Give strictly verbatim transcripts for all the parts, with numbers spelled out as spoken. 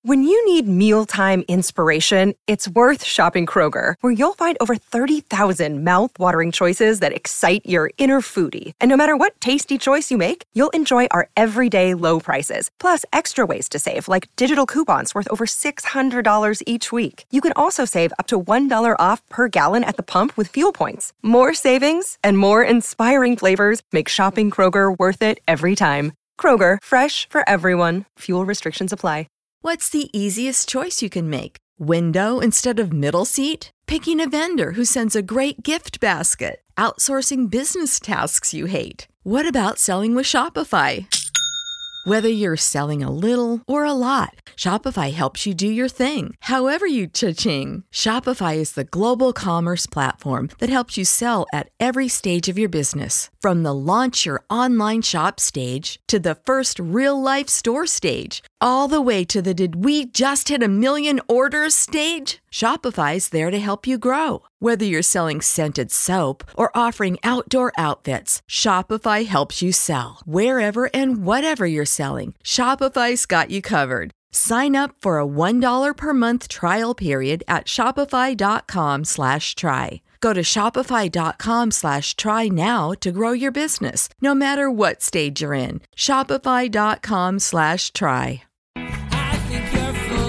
When you need mealtime inspiration, it's worth shopping Kroger, where you'll find over thirty thousand mouth-watering choices that excite your inner foodie. And no matter what tasty choice you make, you'll enjoy our everyday low prices, plus extra ways to save, like digital coupons worth over six hundred dollars each week. You can also save up to one dollar off per gallon at the pump with fuel points. More savings and more inspiring flavors make shopping Kroger worth it every time. Kroger, fresh for everyone. Fuel restrictions apply. What's the easiest choice you can make? Window instead of middle seat? Picking a vendor who sends a great gift basket? Outsourcing business tasks you hate? What about selling with Shopify? Whether you're selling a little or a lot, Shopify helps you do your thing, however you cha-ching. Shopify is the global commerce platform that helps you sell at every stage of your business. From the launch your online shop stage to the first real-life store stage, all the way to the did we just hit a million orders stage. Shopify's there to help you grow. Whether you're selling scented soap or offering outdoor outfits, Shopify helps you sell. Wherever and whatever you're selling, Shopify's got you covered. Sign up for a one dollar per month trial period at shopify.com slash try. Go to shopify.com slash try now to grow your business, no matter what stage you're in. Shopify.com slash try. I think you're full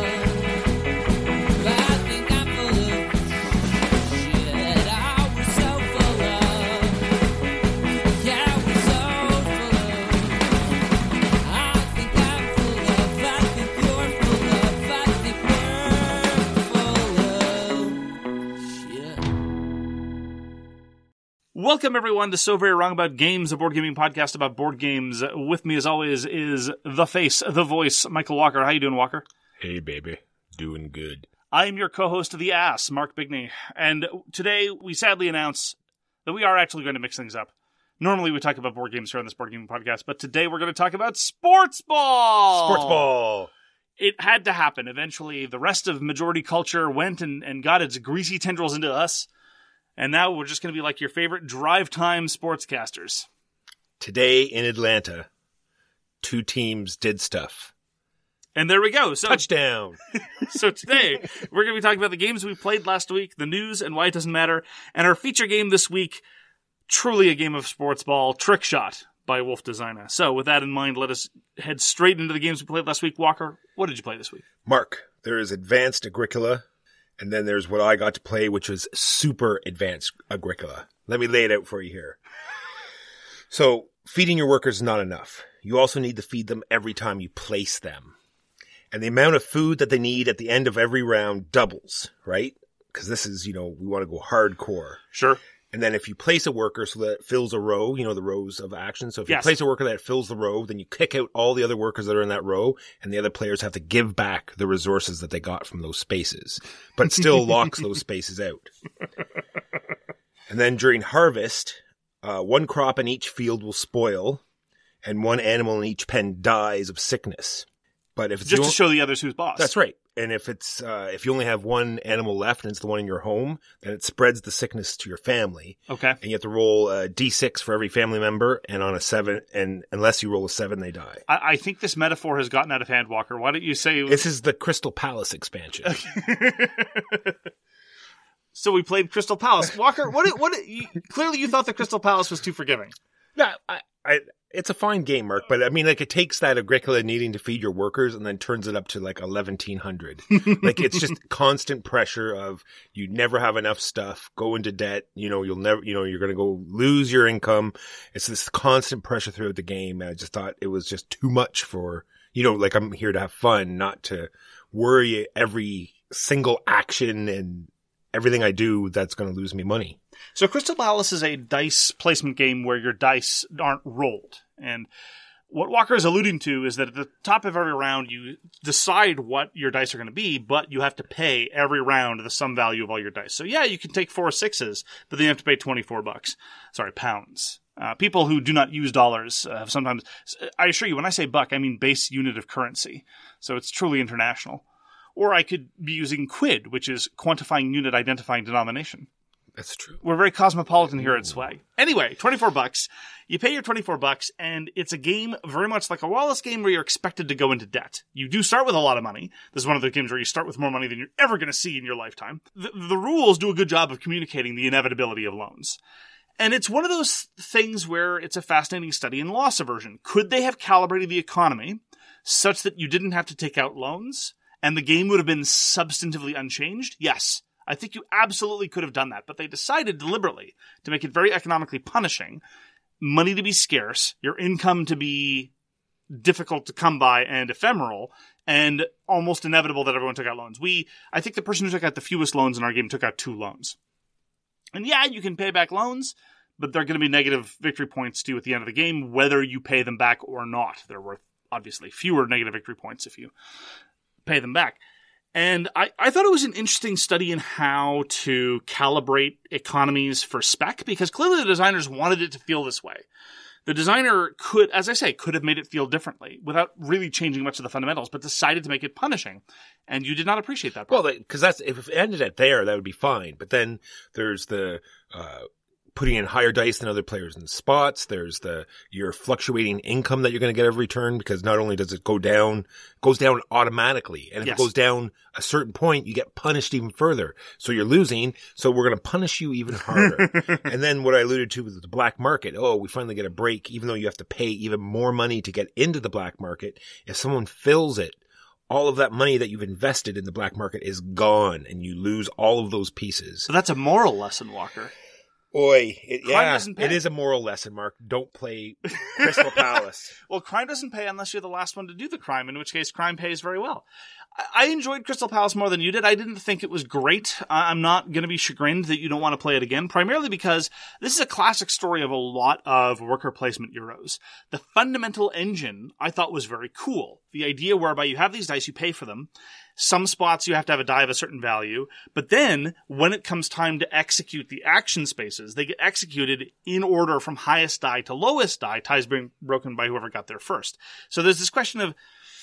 of, I think I'm full of shit. I was so full of, yeah, I was so full of. I think I'm full of, I think you're full of, I think we're full of shit. Welcome, everyone, to So Very Wrong About Games, a board gaming podcast about board games. With me, as always, is the face, the voice, Michael Walker. How you doing, Walker? Hey, baby. Doing good. I am your co-host of The Ass, Mark Bigney. And today, we sadly announce that we are actually going to mix things up. Normally, we talk about board games here on this board gaming podcast, but today we're going to talk about sports ball! Sports ball! It had to happen. Eventually, the rest of majority culture went and, and got its greasy tendrils into us. And now we're just going to be like your favorite drive time sportscasters. Today in Atlanta, two teams did stuff. And there we go. So, Touchdown! so today, we're going to be talking about the games we played last week, the news and why it doesn't matter, and our feature game this week, truly a game of sports ball, Trick Shot by Wolf Designer. So with that in mind, let us head straight into the games we played last week. Walker, what did you play this week? Mark, there is Advanced Agricola, and then there's what I got to play, which was Super Advanced Agricola. Let me lay it out for you here. So, feeding your workers is not enough. You also need to feed them every time you place them. And the amount of food that they need at the end of every round doubles, right? Because this is, you know, we want to go hardcore. Sure. And then if you place a worker so that it fills a row, you know, the rows of action. So if you Yes. place a worker that fills the row, then you kick out all the other workers that are in that row, and the other players have to give back the resources that they got from those spaces. But it still locks those spaces out. And then during harvest, uh, one crop in each field will spoil, and one animal in each pen dies of sickness. But if it's Just the to o- show the others who's boss. That's right. And if it's uh, if you only have one animal left and it's the one in your home, then it spreads the sickness to your family. Okay. And you have to roll a d six for every family member, and on a seven, and unless you roll a seven, they die. I, I think this metaphor has gotten out of hand, Walker. Why don't you say... This is the Crystal Palace expansion. So we played Crystal Palace. Walker, what? What? You, clearly you thought the Crystal Palace was too forgiving. No, I, I, it's a fine game, Mark, but I mean, like, it takes that Agricola needing to feed your workers and then turns it up to like eleven hundred. Like, it's just constant pressure of you never have enough stuff, go into debt, you know, you'll never, you know, you're going to go lose your income. It's this constant pressure throughout the game. And I just thought it was just too much for, you know, like, I'm here to have fun, not to worry every single action and everything I do that's going to lose me money. So Crystal Palace is a dice placement game where your dice aren't rolled. And what Walker is alluding to is that at the top of every round, you decide what your dice are going to be, but you have to pay every round the sum value of all your dice. So yeah, you can take four sixes, but then you have to pay twenty-four bucks. Sorry, pounds. Uh, people who do not use dollars uh, have sometimes, I assure you, when I say buck, I mean base unit of currency. So it's truly international. Or I could be using quid, which is quantifying unit identifying denomination. That's true. We're very cosmopolitan here at Swag. Anyway, twenty-four bucks. You pay your twenty-four bucks, and it's a game very much like a Wallace game where you're expected to go into debt. You do start with a lot of money. This is one of the games where you start with more money than you're ever going to see in your lifetime. The, the rules do a good job of communicating the inevitability of loans. And it's one of those things where it's a fascinating study in loss aversion. Could they have calibrated the economy such that you didn't have to take out loans, and the game would have been substantively unchanged? Yes. I think you absolutely could have done that, but they decided deliberately to make it very economically punishing, money to be scarce, your income to be difficult to come by and ephemeral, and almost inevitable that everyone took out loans. We, I think the person who took out the fewest loans in our game took out two loans. And yeah, you can pay back loans, but they're going to be negative victory points to you at the end of the game, whether you pay them back or not. They're worth, obviously, fewer negative victory points if you pay them back. And I, I thought it was an interesting study in how to calibrate economies for spec, because clearly the designers wanted it to feel this way. The designer could, as I say, could have made it feel differently without really changing much of the fundamentals, but decided to make it punishing. And you did not appreciate that part. Well, because that's, if it ended at there, that would be fine. But then there's the, uh, putting in higher dice than other players in spots. There's the, your fluctuating income that you're going to get every turn, because not only does it go down, it goes down automatically. And if Yes. it goes down a certain point, you get punished even further. So you're losing. So we're going to punish you even harder. And then what I alluded to was the black market. Oh, we finally get a break, even though you have to pay even more money to get into the black market. If someone fills it, all of that money that you've invested in the black market is gone, and you lose all of those pieces. So that's a moral lesson, Walker. Oi, it, Crime yeah, doesn't pay. it is a moral lesson, Mark. Don't play Crystal Palace. Well, crime doesn't pay unless you're the last one to do the crime, in which case crime pays very well. I, I enjoyed Crystal Palace more than you did. I didn't think it was great. I, I'm not going to be chagrined that you don't want to play it again, primarily because this is a classic story of a lot of worker placement Euros. The fundamental engine I thought was very cool. The idea whereby you have these dice, you pay for them. Some spots you have to have a die of a certain value, but then when it comes time to execute the action spaces, they get executed in order from highest die to lowest die, ties being broken by whoever got there first. So there's this question of,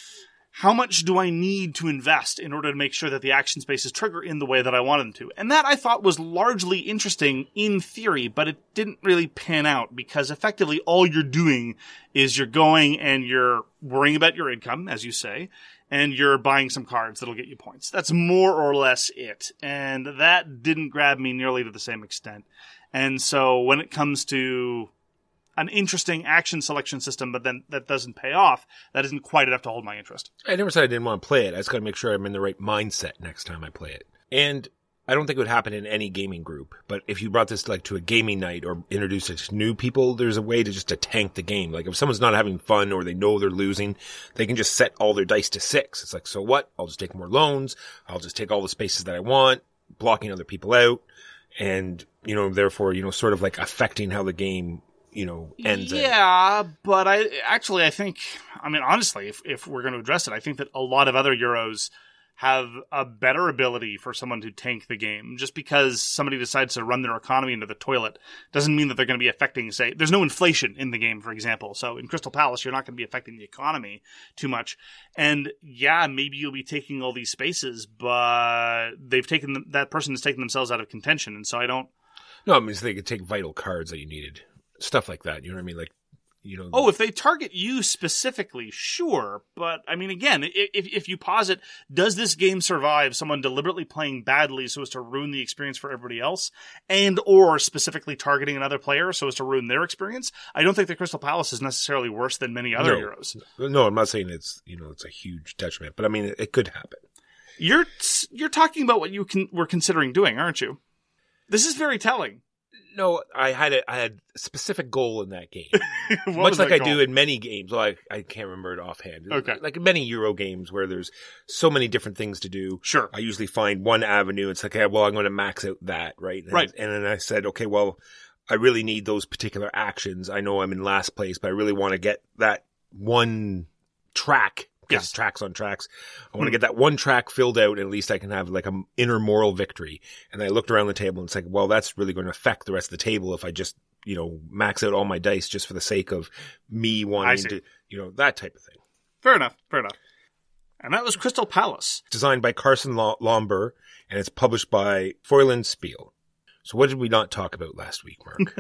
how much do I need to invest in order to make sure that the action spaces trigger in the way that I want them to? And that I thought was largely interesting in theory, but it didn't really pan out, because effectively all you're doing is you're going and you're worrying about your income, as you say, and you're buying some cards that'll get you points. That's more or less it. And that didn't grab me nearly to the same extent. And so when it comes to an interesting action selection system, but then that doesn't pay off, that isn't quite enough to hold my interest. I never said I didn't want to play it. I just got to make sure I'm in the right mindset next time I play it. And I don't think it would happen in any gaming group, but if you brought this like to a gaming night or introduced it to new people, there's a way to just to tank the game. Like if someone's not having fun or they know they're losing, they can just set all their dice to six. It's like, so what? I'll just take more loans. I'll just take all the spaces that I want, blocking other people out. And, you know, therefore, you know, sort of like affecting how the game, you know, ends. Yeah, but I actually, I think, I mean, honestly, if, if we're going to address it, I think that a lot of other Euros have a better ability for someone to tank the game. Just because somebody decides to run their economy into the toilet doesn't mean that they're going to be affecting, say, there's no inflation in the game, for example. So in Crystal Palace, you're not going to be affecting the economy too much. And yeah, maybe you'll be taking all these spaces, but they've taken, them, that person has taken themselves out of contention. And so I don't. No, I mean, so they could take vital cards that you needed. Stuff like that. You know what I mean? Like, you know. Oh, if they target you specifically, sure. But, I mean, again, if if you posit, does this game survive someone deliberately playing badly so as to ruin the experience for everybody else, and or specifically targeting another player so as to ruin their experience? I don't think the Crystal Palace is necessarily worse than many other no, Euros. No, I'm not saying it's, you know, it's a huge detriment, but I mean, it, it could happen. You're you're talking about what you can, were considering doing, aren't you? This is very telling. No, I had a I had a specific goal in that game, What much was like that I goal? do in many games. Well, I I can't remember it offhand. Okay. Like in many Euro games where there's so many different things to do. Sure. I usually find one avenue. It's like, okay, well, I'm going to max out that, right? And, Right. And then I said, okay, well, I really need those particular actions. I know I'm in last place, but I really want to get that one track. Because Yes. tracks on tracks. I want to get that one track filled out, and at least I can have like an inner moral victory. And I looked around the table and it's like, well, that's really going to affect the rest of the table if I just, you know, max out all my dice just for the sake of me I wanting see. to, you know, that type of thing. Fair enough, fair enough. And that was Crystal Palace. Designed by Carson Lo- Lomber, and it's published by Froyland Spiel. So what did we not talk about last week, Mark?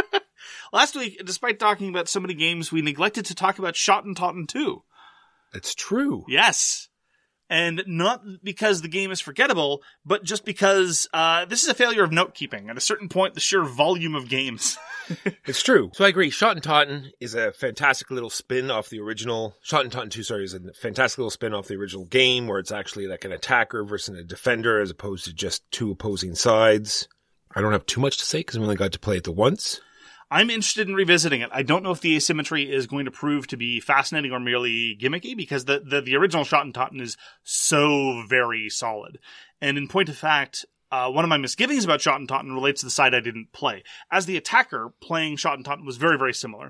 Last week, despite talking about so many games, we neglected to talk about Shotten Totten two. That's true. Yes. And not because the game is forgettable, but just because uh, this is a failure of note-keeping. At a certain point, the sheer volume of games. It's true. So I agree. Shotten Totten is a fantastic little spin off the original. Shotten Totten two, sorry, is a fantastic little spin off the original game where it's actually like an attacker versus a defender as opposed to just two opposing sides. I don't have too much to say because we only got to play it the once. I'm interested in revisiting it. I don't know if the asymmetry is going to prove to be fascinating or merely gimmicky, because the, the, the original Shotten Totten is so very solid. And in point of fact, uh, one of my misgivings about Shotten Totten relates to the side I didn't play. As the attacker, playing Shotten Totten was very, very similar.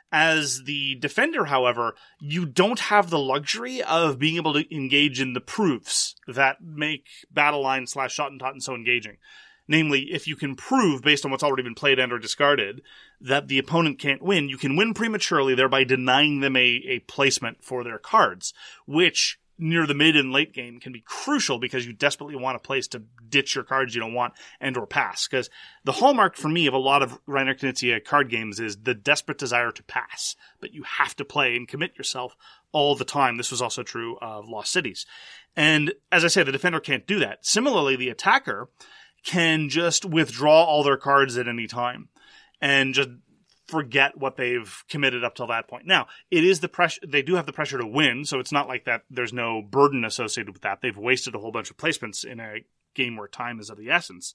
As the defender, however, you don't have the luxury of being able to engage in the proofs that make Battle Line slash Shotten Totten so engaging. Namely, if you can prove, based on what's already been played and or discarded, that the opponent can't win, you can win prematurely, thereby denying them a, a placement for their cards, which, near the mid and late game, can be crucial because you desperately want a place to ditch your cards you don't want and or pass. Because the hallmark for me of a lot of Reiner Knizia card games is the desperate desire to pass, but you have to play and commit yourself all the time. This was also true of Lost Cities. And as I say, the defender can't do that. Similarly, the attacker can just withdraw all their cards at any time and just forget what they've committed up till that point. Now, it is the pressure, they do have the pressure to win, so it's not like that there's no burden associated with that. They've wasted a whole bunch of placements in a game where time is of the essence.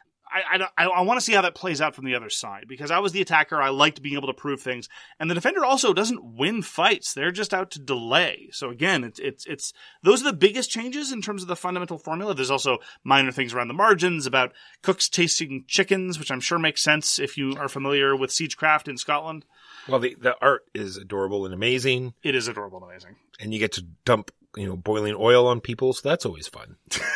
I, I, I want to see how that plays out from the other side, because I was the attacker. I liked being able to prove things, and the defender also doesn't win fights. They're just out to delay. So again, it's it's it's those are the biggest changes in terms of the fundamental formula. There's also minor things around the margins about cooks tasting chickens, which I'm sure makes sense if you are familiar with Siegecraft in Scotland. Well, the the art is adorable and amazing. It is adorable and amazing, and you get to dump you know boiling oil on people, so that's always fun.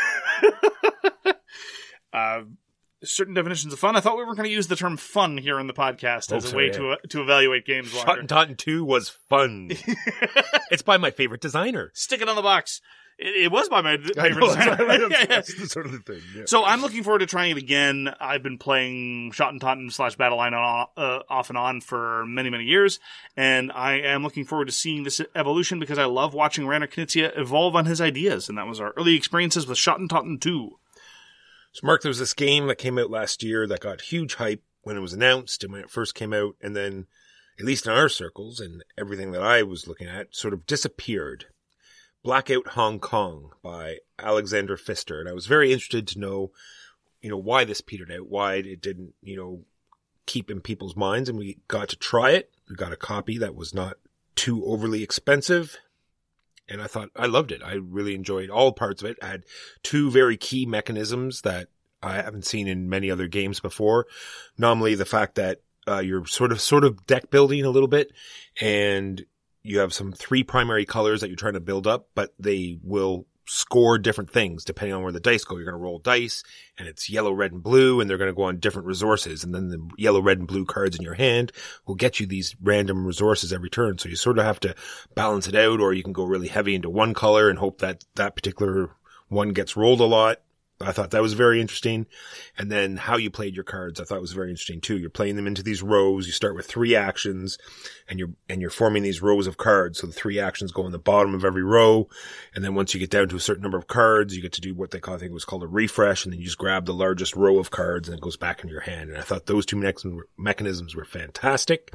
uh. Certain definitions of fun. I thought we were going to use the term fun here in the podcast oh, as a sorry, way yeah. to uh, to evaluate games. Shotten Totten two was fun. It's by my favorite designer. Stick it on the box. It, it was by my favorite I know, designer. that's, yeah, yeah. that's the sort of the thing. Yeah. So I'm looking forward to trying it again. I've been playing Shotten Totten slash Battle Line on, uh, off and on for many, many years, and I am looking forward to seeing this evolution because I love watching Reiner Knizia evolve on his ideas, and that was our early experiences with Shotten Totten two. So, Mark, there was this game that came out last year that got huge hype when it was announced and when it first came out, and then, at least in our circles and everything that I was looking at, sort of disappeared. Blackout Hong Kong by Alexander Pfister. And I was very interested to know, you know, why this petered out, why it didn't, you know, keep in people's minds. And we got to try it. We got a copy that was not too overly expensive. And I thought, I loved it. I really enjoyed all parts of it. I had two very key mechanisms that I haven't seen in many other games before. Normally, the fact that uh, you're sort of sort of deck building a little bit, and you have some three primary colors that you're trying to build up, but they will score different things depending on where the dice go. You're going to roll dice, and it's yellow, red, and blue, and they're going to go on different resources. And then the yellow, red, and blue cards in your hand will get you these random resources every turn. So you sort of have to balance it out, or you can go really heavy into one color and hope that that particular one gets rolled a lot. I thought that was very interesting. And then how you played your cards, I thought was very interesting too. You're playing them into these rows. You start with three actions and you're, and you're forming these rows of cards. So the three actions go in the bottom of every row. And then once you get down to a certain number of cards, you get to do what they call, I think it was called a refresh. And then you just grab the largest row of cards and it goes back into your hand. And I thought those two mechanisms were fantastic.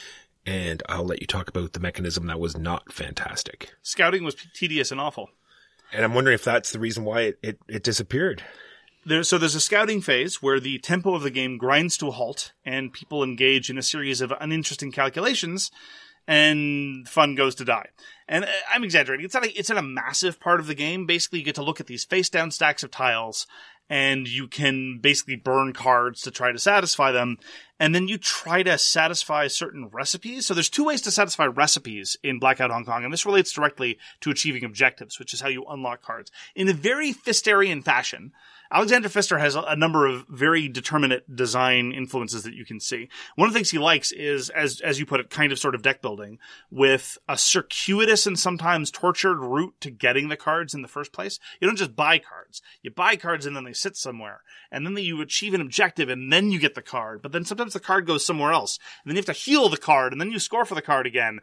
And I'll let you talk about the mechanism that was not fantastic. Scouting was tedious and awful. And I'm wondering if that's the reason why it, it, it disappeared. There, so there's a scouting phase where the tempo of the game grinds to a halt and people engage in a series of uninteresting calculations and fun goes to die. And I'm exaggerating. It's not a, it's not a massive part of the game. Basically, you get to look at these face-down stacks of tiles and you can basically burn cards to try to satisfy them. And then you try to satisfy certain recipes. So there's two ways to satisfy recipes in Blackout Hong Kong, and this relates directly to achieving objectives, which is how you unlock cards. In a very Pfisterian fashion, Alexander Pfister has a number of very determinate design influences that you can see. One of the things he likes is, as as you put it, kind of sort of deck building with a circuitous and sometimes tortured route to getting the cards in the first place. You don't just buy cards. You buy cards and then they sit somewhere. And then you achieve an objective and then you get the card. But then sometimes the card goes somewhere else. And then you have to heal the card and then you score for the card again.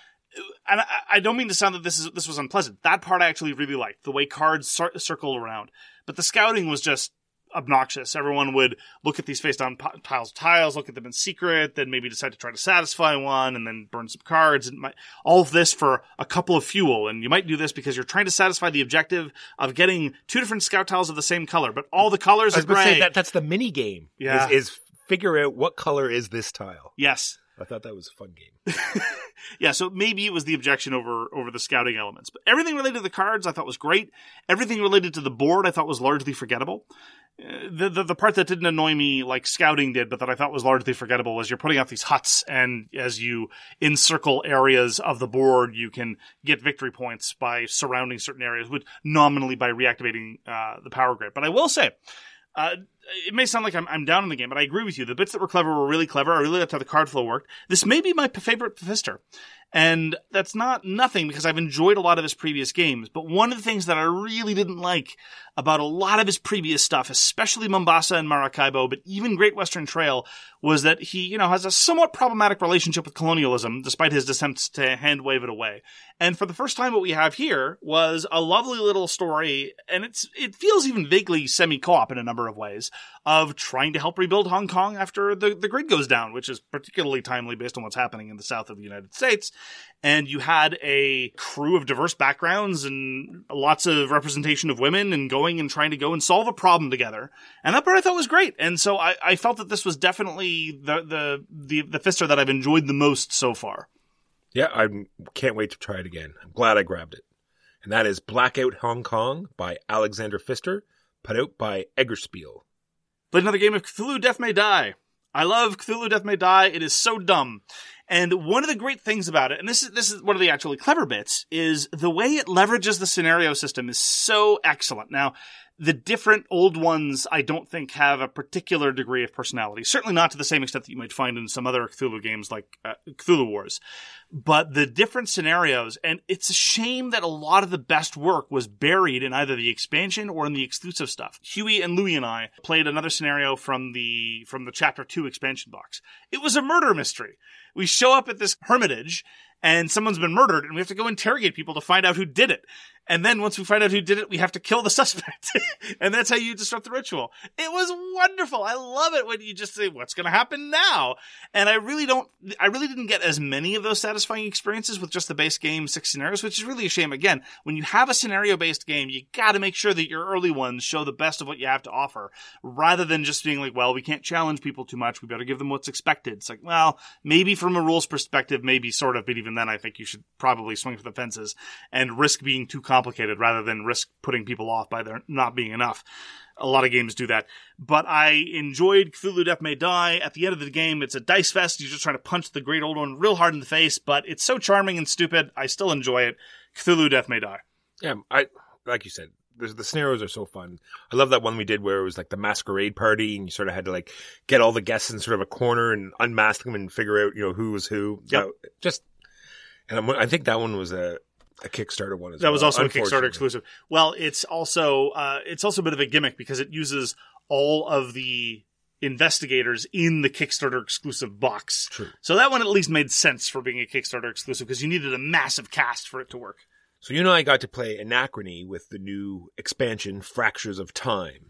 And I, I don't mean to sound that this is this was unpleasant. That part I actually really liked, the way cards cir- circled around. But the scouting was just obnoxious. Everyone would look at these face-down p- piles of tiles, look at them in secret, then maybe decide to try to satisfy one, and then burn some cards. And my, all of this for a couple of fuel. And you might do this because you're trying to satisfy the objective of getting two different scout tiles of the same color, but all the colors I was are going to gray. say that that's the mini game. Yeah. Is, is figure out what color is this tile. Yes. I thought that was a fun game. Yeah, so maybe it was the objection over over the scouting elements. But everything related to the cards I thought was great. Everything related to the board I thought was largely forgettable. Uh, the, the the part that didn't annoy me like scouting did, but that I thought was largely forgettable, was you're putting out these huts, and as you encircle areas of the board, you can get victory points by surrounding certain areas, which nominally by reactivating uh, the power grid. But I will say, Uh, it may sound like I'm, I'm down in the game, but I agree with you. The bits that were clever were really clever. I really liked how the card flow worked. This may be my p- favorite Pfister. And that's not nothing because I've enjoyed a lot of his previous games. But one of the things that I really didn't like about a lot of his previous stuff, especially Mombasa and Maracaibo, but even Great Western Trail, was that he, you know, has a somewhat problematic relationship with colonialism, despite his attempts to hand wave it away. And for the first time, what we have here was a lovely little story, and it's it feels even vaguely semi-co-op in a number of ways, of trying to help rebuild Hong Kong after the, the grid goes down, which is particularly timely based on what's happening in the south of the United States. And you had a crew of diverse backgrounds and lots of representation of women and going and trying to go and solve a problem together. And that part I thought was great. And so I, I felt that this was definitely the, the, the, the Pfister that I've enjoyed the most so far. Yeah, I can't wait to try it again. I'm glad I grabbed it. And that is Blackout Hong Kong by Alexander Pfister, put out by Eggerspiel. Played another game of Cthulhu Death May Die. I love Cthulhu Death May Die. It is so dumb. And one of the great things about it, and this is this is one of the actually clever bits, is the way it leverages the scenario system is so excellent. Now, the different old ones, I don't think, have a particular degree of personality. Certainly not to the same extent that you might find in some other Cthulhu games like uh, Cthulhu Wars. But the different scenarios, and it's a shame that a lot of the best work was buried in either the expansion or in the exclusive stuff. Huey and Louie and I played another scenario from the from the Chapter two expansion box. It was a murder mystery. We show up at this hermitage, and someone's been murdered, and we have to go interrogate people to find out who did it. And then once we find out who did it, we have to kill the suspect. And that's how you disrupt the ritual. It was wonderful. I love it when you just say, what's going to happen now? And I really don't, I really didn't get as many of those satisfying experiences with just the base game, six scenarios, which is really a shame. Again, when you have a scenario-based game, you got to make sure that your early ones show the best of what you have to offer, rather than just being like, well, we can't challenge people too much. We better give them what's expected. It's like, well, maybe from a rules perspective, maybe sort of, but even then I think you should probably swing for the fences and risk being too complicated rather than risk putting people off by there not being enough. A lot of games do that. But I enjoyed Cthulhu Death May Die. At the end of the game, it's a dice fest. You're just trying to punch the great old one real hard in the face, but it's so charming and stupid. I still enjoy it. Cthulhu Death May Die. Yeah, I like you said, the, the scenarios are so fun. I love that one we did where it was like the masquerade party, and you sort of had to like get all the guests in sort of a corner and unmask them and figure out, you know, who was who. Yep. So just, and I'm, I think that one was a, a Kickstarter one as That well. was also a Kickstarter unfortunately. exclusive. Well, it's also uh, it's also a bit of a gimmick because it uses all of the investigators in the Kickstarter exclusive box. True. So that one at least made sense for being a Kickstarter exclusive because you needed a massive cast for it to work. So you know I got to play Anachrony with the new expansion, Fractures of Time.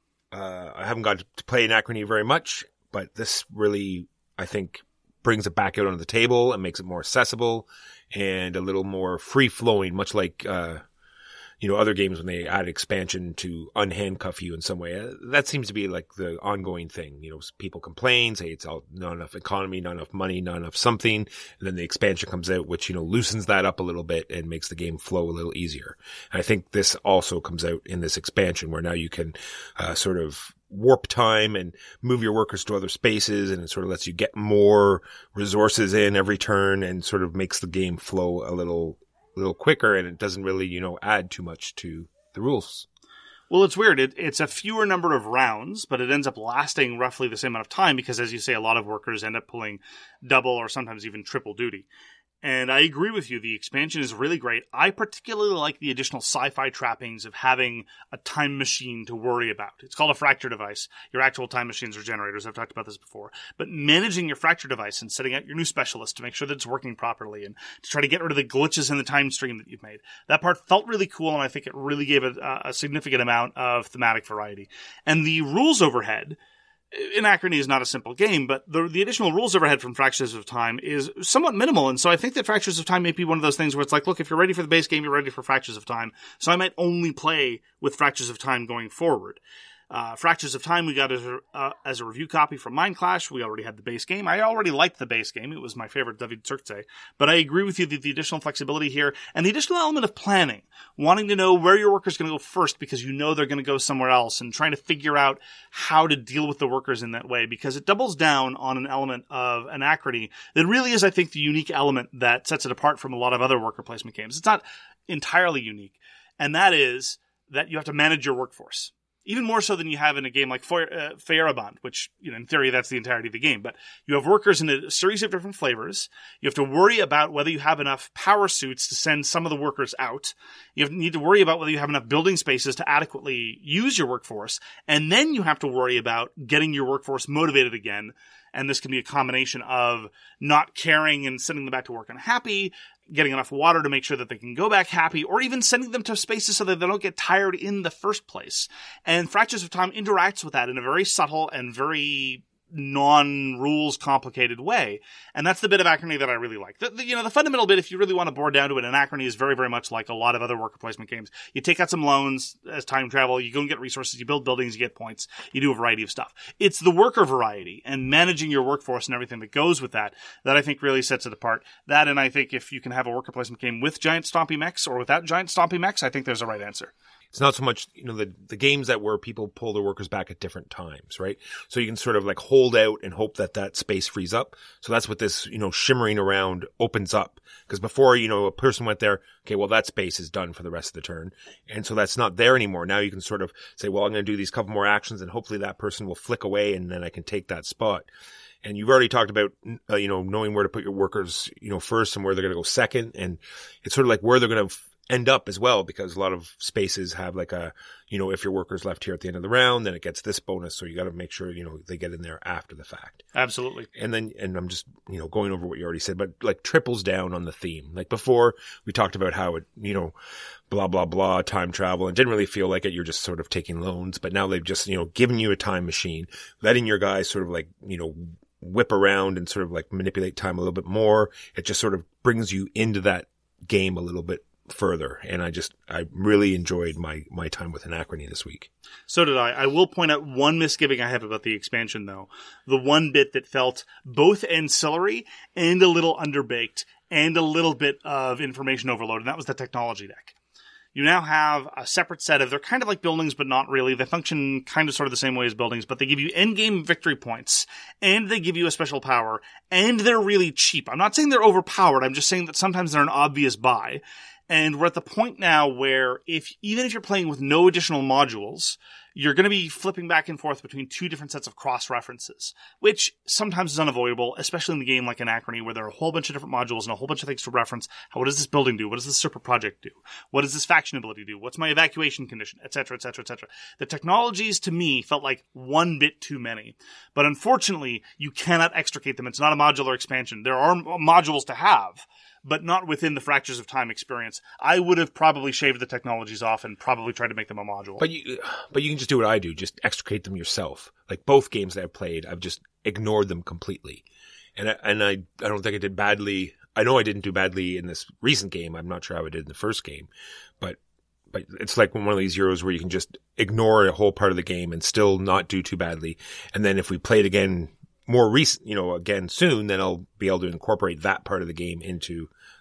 Uh, I haven't got to play Anachrony very much, but this really, I think, brings it back out on the table and makes it more accessible and a little more free-flowing, much like, uh, you know, other games when they add expansion to unhandcuff you in some way. Uh, that seems to be like the ongoing thing. You know, people complain, say it's all, not enough economy, not enough money, not enough something. And then the expansion comes out, which, you know, loosens that up a little bit and makes the game flow a little easier. And I think this also comes out in this expansion where now you can uh, sort of warp time and move your workers to other spaces, and it sort of lets you get more resources in every turn and sort of makes the game flow a little a little quicker, and it doesn't really, you know, add too much to the rules. Well, it's weird. It, it's a fewer number of rounds, but it ends up lasting roughly the same amount of time because, as you say, a lot of workers end up pulling double or sometimes even triple duty. And I agree with you. The expansion is really great. I particularly like the additional sci-fi trappings of having a time machine to worry about. It's called a fracture device. Your actual time machines are generators. I've talked about this before. But managing your fracture device and setting out your new specialist to make sure that it's working properly and to try to get rid of the glitches in the time stream that you've made. That part felt really cool, and I think it really gave it a, a significant amount of thematic variety. And the rules overhead... Anachrony is not a simple game, but the, the additional rules overhead from Fractures of Time is somewhat minimal, and so I think that Fractures of Time may be one of those things where it's like, look, if you're ready for the base game, you're ready for Fractures of Time, so I might only play with Fractures of Time going forward. Uh, Fractures of Time we got as a, uh, as a review copy from Mindclash. We already had the base game. I already liked the base game. It was my favorite David Turkse. But I agree with you that the additional flexibility here and the additional element of planning, wanting to know where your worker's going to go first because you know they're going to go somewhere else and trying to figure out how to deal with the workers in that way, because it doubles down on an element of Anachrony that really is, I think, the unique element that sets it apart from a lot of other worker placement games. It's not entirely unique, and that is that you have to manage your workforce. Even more so than you have in a game like Feyerabond, which, you know, in theory, that's the entirety of the game. But you have workers in a series of different flavors. You have to worry about whether you have enough power suits to send some of the workers out. You have, need to worry about whether you have enough building spaces to adequately use your workforce. And then you have to worry about getting your workforce motivated again. And this can be a combination of not caring and sending them back to work unhappy, getting enough water to make sure that they can go back happy, or even sending them to spaces so that they don't get tired in the first place. And Fractures of Time interacts with that in a very subtle and very non-rules complicated way. And that's the bit of Anachrony that I really like. The, the, you know, the fundamental bit, if you really want to bore down to it, Anachrony is very, very much like a lot of other worker placement games. You take out some loans as time travel, you go and get resources, you build buildings, you get points, you do a variety of stuff. It's the worker variety and managing your workforce and everything that goes with that that I think really sets it apart. That, and I think if you can have a worker placement game with giant stompy mechs or without giant stompy mechs, I think there's a right answer. It's not so much, you know, the, the games that where people pull their workers back at different times, right? So you can sort of like hold out and hope that that space frees up. So that's what this, you know, shimmering around opens up. Because before, you know, a person went there, okay, well, that space is done for the rest of the turn. And so that's not there anymore. Now you can sort of say, well, I'm going to do these couple more actions and hopefully that person will flick away and then I can take that spot. And you've already talked about, uh, you know, knowing where to put your workers, you know, first and where they're going to go second. And it's sort of like where they're going to f- end up as well, because a lot of spaces have like a, you know, if your worker's left here at the end of the round, then it gets this bonus. So you got to make sure, you know, they get in there after the fact. Absolutely. And then, and I'm just, you know, going over what you already said, but like triples down on the theme. Like before we talked about how it, you know, blah, blah, blah, time travel, and didn't really feel like it. You're just sort of taking loans, but now they've just, you know, given you a time machine, letting your guys sort of like, you know, whip around and sort of like manipulate time a little bit more. It just sort of brings you into that game a little bit further. And I just, I really enjoyed my, my time with Anachrony this week. So did I. I will point out one misgiving I have about the expansion, though. The one bit that felt both ancillary and a little underbaked and a little bit of information overload, and that was the technology deck. You now have a separate set of, they're kind of like buildings, but not really. They function kind of sort of the same way as buildings, but they give you endgame victory points, and they give you a special power, and they're really cheap. I'm not saying they're overpowered, I'm just saying that sometimes they're an obvious buy. And we're at the point now where if even if you're playing with no additional modules, you're going to be flipping back and forth between two different sets of cross-references, which sometimes is unavoidable, especially in a game like Anachrony, where there are a whole bunch of different modules and a whole bunch of things to reference. How, what does this building do? What does this super project do? What does this faction ability do? What's my evacuation condition? Et cetera, et cetera, et cetera. The technologies, to me, felt like one bit too many. But unfortunately, you cannot extricate them. It's not a modular expansion. There are modules to have, but not within the Fractures of Time experience. I would have probably shaved the technologies off and probably tried to make them a module. But you, but you can just do what I do. Just extricate them yourself. Like both games that I've played, I've just ignored them completely. And I, and I, I don't think I did badly. I know I didn't do badly in this recent game. I'm not sure how I did in the first game, but, but it's like one of these Euros where you can just ignore a whole part of the game and still not do too badly. And then if we play it again more recent, you know, again soon, then I'll be able to incorporate that part of the game into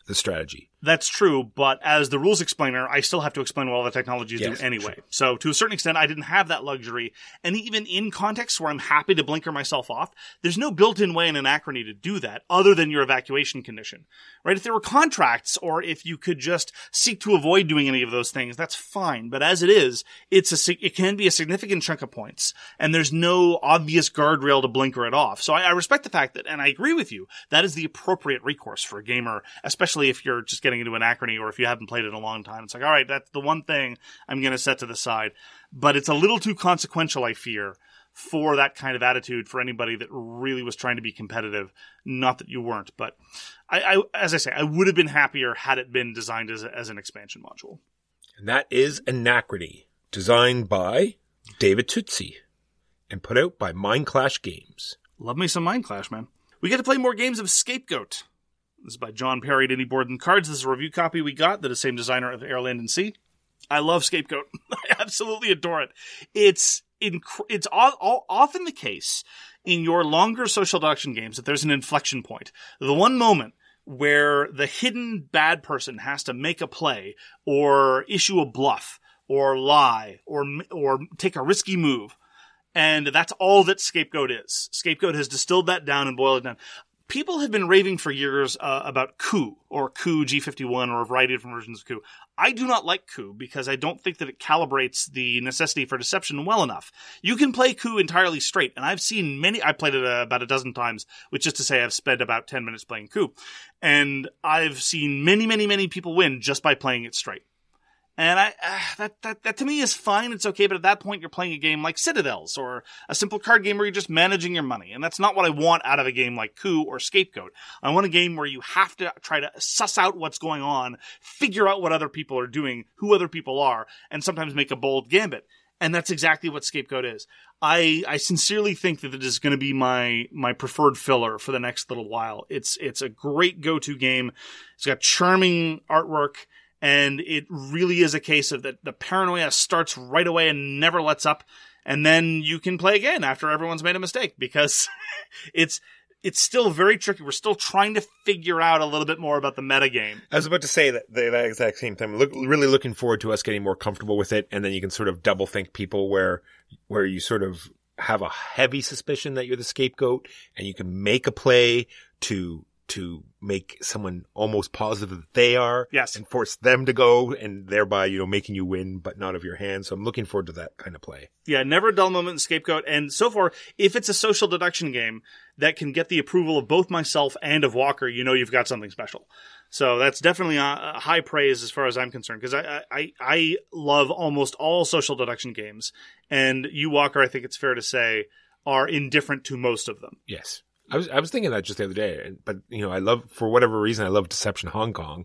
the strategy. That's true, but as the rules explainer, I still have to explain what all the technologies Yes, do anyway. sure. So to a certain extent, I didn't have that luxury. And even in contexts where I'm happy to blinker myself off, there's no built-in way in Anachrony to do that other than your evacuation condition, right? If there were contracts or if you could just seek to avoid doing any of those things, that's fine. But as it is, it's a, it can be a significant chunk of points, and there's no obvious guardrail to blinker it off. So I, I respect the fact that, and I agree with you, that is the appropriate recourse for a gamer, especially if you're just getting into Anachrony or if you haven't played it in a long time. It's like, all right, that's the one thing I'm going to set to the side. But it's a little too consequential, I fear, for that kind of attitude for anybody that really was trying to be competitive. Not that you weren't, but I, I as I say, I would have been happier had it been designed as, a, as an expansion module. And that is Anachrony, designed by David Tutsi and put out by Mind Clash Games. Love me some Mind Clash, man. We get to play more games of Scapegoat. This is by John Perry at Indie Board and Cards. This is a review copy we got, that is the same designer of Air, Land, and Sea. I love Scapegoat. I absolutely adore it. It's inc- it's all, all, often the case in your longer social deduction games that there's an inflection point. The one moment where the hidden bad person has to make a play or issue a bluff or lie or or take a risky move. And that's all that Scapegoat is. Scapegoat has distilled that down and boiled it down. People have been raving for years uh, about Coup, or Coup G fifty-one, or a variety of different versions of Coup. I do not like Coup because I don't think that it calibrates the necessity for deception well enough. You can play Coup entirely straight, and I've seen many, I played it uh, about a dozen times, which is to say I've spent about ten minutes playing Coup. And I've seen many, many, many people win just by playing it straight. And I, uh, that, that, that to me is fine. It's okay. But at that point, you're playing a game like Citadels or a simple card game where you're just managing your money. And that's not what I want out of a game like Coup or Scapegoat. I want a game where you have to try to suss out what's going on, figure out what other people are doing, who other people are, and sometimes make a bold gambit. And that's exactly what Scapegoat is. I, I sincerely think that it is going to be my, my preferred filler for the next little while. It's, it's a great go-to game. It's got charming artwork. And it really is a case of that the paranoia starts right away and never lets up. And then you can play again after everyone's made a mistake, because it's it's still very tricky. We're still trying to figure out a little bit more about the metagame. I was about to say that at that exact same time. Look, really looking forward to us getting more comfortable with it, and then you can sort of double think people where where you sort of have a heavy suspicion that you're the scapegoat, and you can make a play to to make someone almost positive that they are. Yes. And force them to go, and thereby, you know, making you win, but not of your hand. So I'm looking forward to that kind of play. Yeah, never a dull moment in Scapegoat. And so far, if it's a social deduction game that can get the approval of both myself and of Walker, you know you've got something special. So that's definitely a, a high praise as far as I'm concerned, because I, I, I love almost all social deduction games. And you, Walker, I think it's fair to say, are indifferent to most of them. Yes. I was I was thinking that just the other day, but you know, I love, for whatever reason, I love Deception Hong Kong.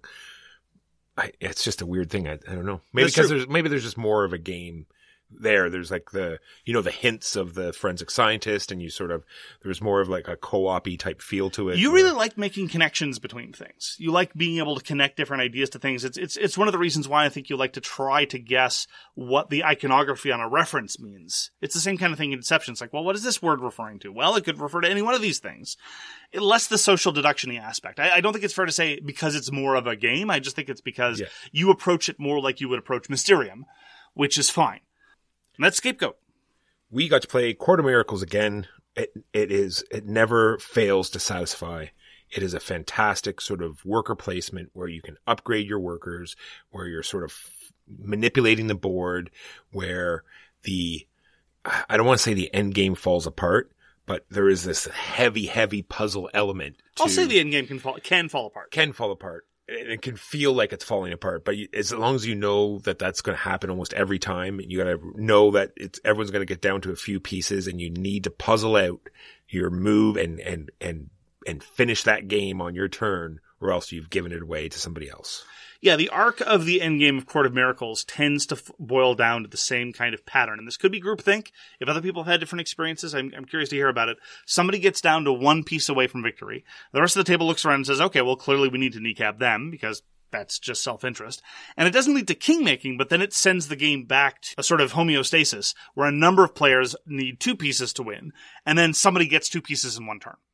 I, it's just a weird thing. I, I don't know. Maybe That's because true. there's maybe there's just more of a game there. There's like the, you know, the hints of the forensic scientist, and you sort of, there's more of like a co-op-y type feel to it. You really like making connections between things. You like being able to connect different ideas to things. It's it's it's one of the reasons why I think you like to try to guess what the iconography on a reference means. It's the same kind of thing in Deception. It's like, well, what is this word referring to? Well, it could refer to any one of these things. It, less the social deduction-y aspect. I, I don't think it's fair to say because it's more of a game. I just think it's because Yeah. you approach it more like you would approach Mysterium, which is fine. And that's Scapegoat. We got to play Court of Miracles again. It, it is, it never fails to satisfy. It is a fantastic sort of worker placement where you can upgrade your workers, where you're sort of manipulating the board, where the, I don't want to say the end game falls apart, but there is this heavy, heavy puzzle element. To, I'll say the end game can fall, can fall apart. can fall apart. And it can feel like it's falling apart, but you, as long as you know that that's going to happen almost every time, you got to know that it's everyone's going to get down to a few pieces, and you need to puzzle out your move and and and and finish that game on your turn, or else you've given it away to somebody else. Yeah, the arc of the endgame of Court of Miracles tends to f- boil down to the same kind of pattern. And this could be groupthink. If other people have had different experiences, I'm, I'm curious to hear about it. Somebody gets down to one piece away from victory. The rest of the table looks around and says, okay, well, clearly we need to kneecap them because that's just self-interest. And it doesn't lead to king-making, but then it sends the game back to a sort of homeostasis where a number of players need two pieces to win, and then somebody gets two pieces in one turn.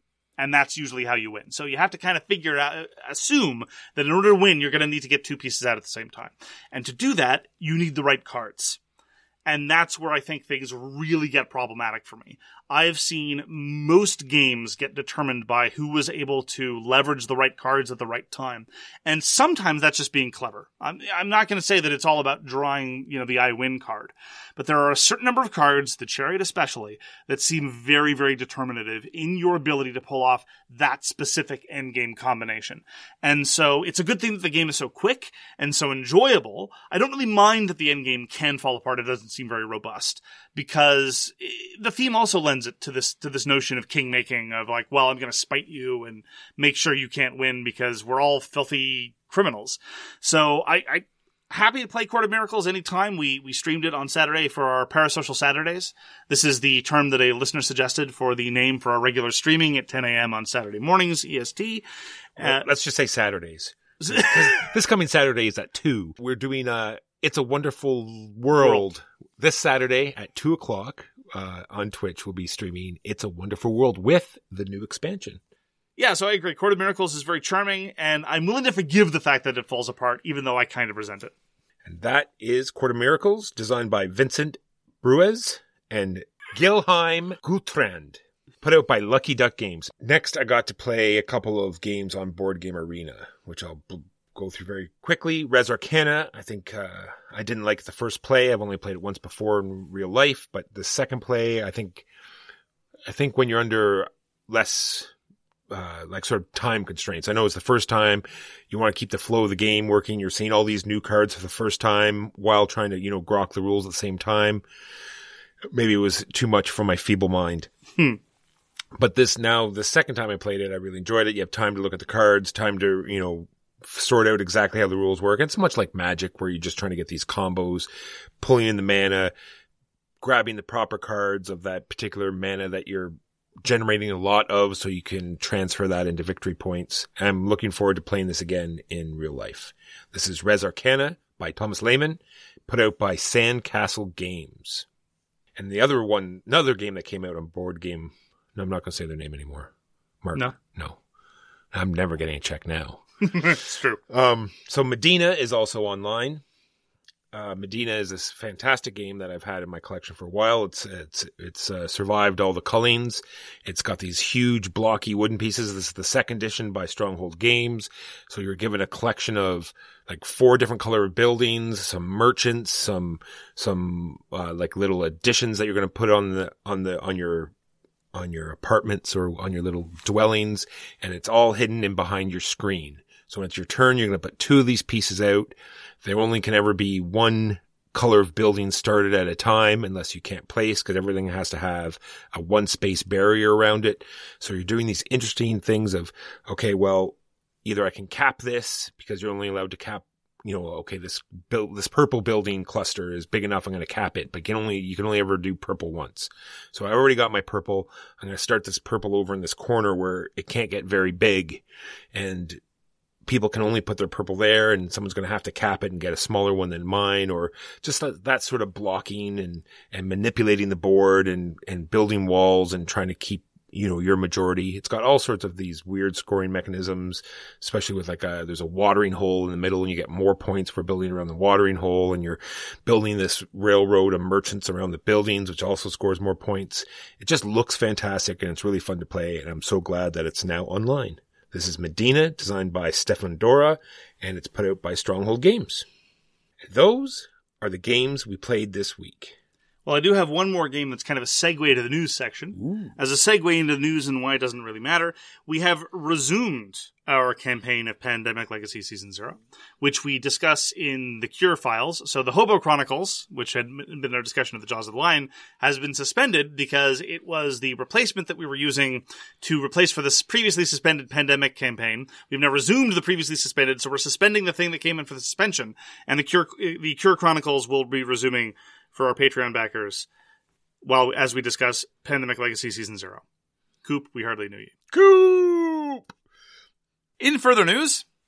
And that's usually how you win. So you have to kind of figure out, assume that in order to win, you're going to need to get two pieces out at the same time. And to do that, you need the right cards. And that's where I think things really get problematic for me. I've seen most games get determined by who was able to leverage the right cards at the right time. And sometimes that's just being clever. I'm, I'm not going to say that it's all about drawing, you know, the I win card. But there are a certain number of cards, the Chariot especially, that seem very, very determinative in your ability to pull off that specific endgame combination. And so it's a good thing that the game is so quick and so enjoyable. I don't really mind that the endgame can fall apart. It doesn't seem very robust, because the theme also lends it to this to this notion of king making, of like, well, I'm going to spite you and make sure you can't win because we're all filthy criminals. So I, I happy to play Court of Miracles anytime. We we streamed it on Saturday for our Parasocial Saturdays. This is the term that a listener suggested for the name for our regular streaming at ten a.m. on Saturday mornings E S T. Well, Uh, let's just say Saturdays. This coming Saturday is at two. We're doing uh It's a Wonderful World, World. This Saturday at two o'clock uh, on Twitch. We'll be streaming It's a Wonderful World with the new expansion. Yeah, so I agree. Court of Miracles is very charming, and I'm willing to forgive the fact that it falls apart, even though I kind of resent it. And that is Court of Miracles, designed by Vincent Bruez and Gilheim Gutrand, put out by Lucky Duck Games. Next, I got to play a couple of games on Board Game Arena, which I'll b- go through very quickly. Res Arcana, I think uh, I didn't like the first play. I've only played it once before in real life, but the second play, I think, I think when you're under less... Uh, like sort of time constraints. I know it's the first time you want to keep the flow of the game working. You're seeing all these new cards for the first time while trying to, you know, grok the rules at the same time. Maybe it was too much for my feeble mind. Hmm. But this now, the second time I played it, I really enjoyed it. You have time to look at the cards, time to, you know, sort out exactly how the rules work. It's much like Magic, where you're just trying to get these combos, pulling in the mana, grabbing the proper cards of that particular mana that you're generating a lot of, so you can transfer that into victory points. I'm looking forward to playing this again in real life. This is Res Arcana by Thomas Lehman, put out by Sandcastle Games. And the other one, another game that came out on Board Game, no, I'm not going to say their name anymore. Mark? No. No. I'm never getting a check now. It's true. Um, so Medina is also online. Uh, Medina is this fantastic game that I've had in my collection for a while. It's it's it's uh, survived all the cullings. It's got these huge blocky wooden pieces. This is the second edition by Stronghold Games. So you're given a collection of like four different color buildings, some merchants, some some uh, like little additions that you're going to put on the on the on your on your apartments or on your little dwellings, and it's all hidden in behind your screen. So when it's your turn, you're going to put two of these pieces out. There only can ever be one color of building started at a time, unless you can't place, because everything has to have a one space barrier around it. So you're doing these interesting things of, okay, well, either I can cap this, because you're only allowed to cap, you know, okay, this build, this purple building cluster is big enough, I'm going to cap it, but you can only, you can only ever do purple once. So I already got my purple. I'm going to start this purple over in this corner where it can't get very big, and people can only put their purple there, and someone's going to have to cap it and get a smaller one than mine, or just that, that sort of blocking and, and manipulating the board and, and building walls and trying to keep, you know, your majority. It's got all sorts of these weird scoring mechanisms, especially with like a, there's a watering hole in the middle, and you get more points for building around the watering hole, and you're building this railroad of merchants around the buildings, which also scores more points. It just looks fantastic, and it's really fun to play, and I'm so glad that it's now online. This is Medina, designed by Stefan Dora, and it's put out by Stronghold Games. Those are the games we played this week. Well, I do have one more game that's kind of a segue to the news section. Ooh. As a segue into the news and why it doesn't really matter, we have resumed our campaign of Pandemic Legacy Season Zero, which we discuss in the Cure files. So the Hobo Chronicles, which had been our discussion of the Jaws of the Lion, has been suspended because it was the replacement that we were using to replace for this previously suspended Pandemic campaign. We've now resumed the previously suspended, so we're suspending the thing that came in for the suspension, and the Cure, the Cure Chronicles will be resuming for our Patreon backers, while as we discuss Pandemic Legacy Season Zero. Coop, we hardly knew you. Coop! In further news,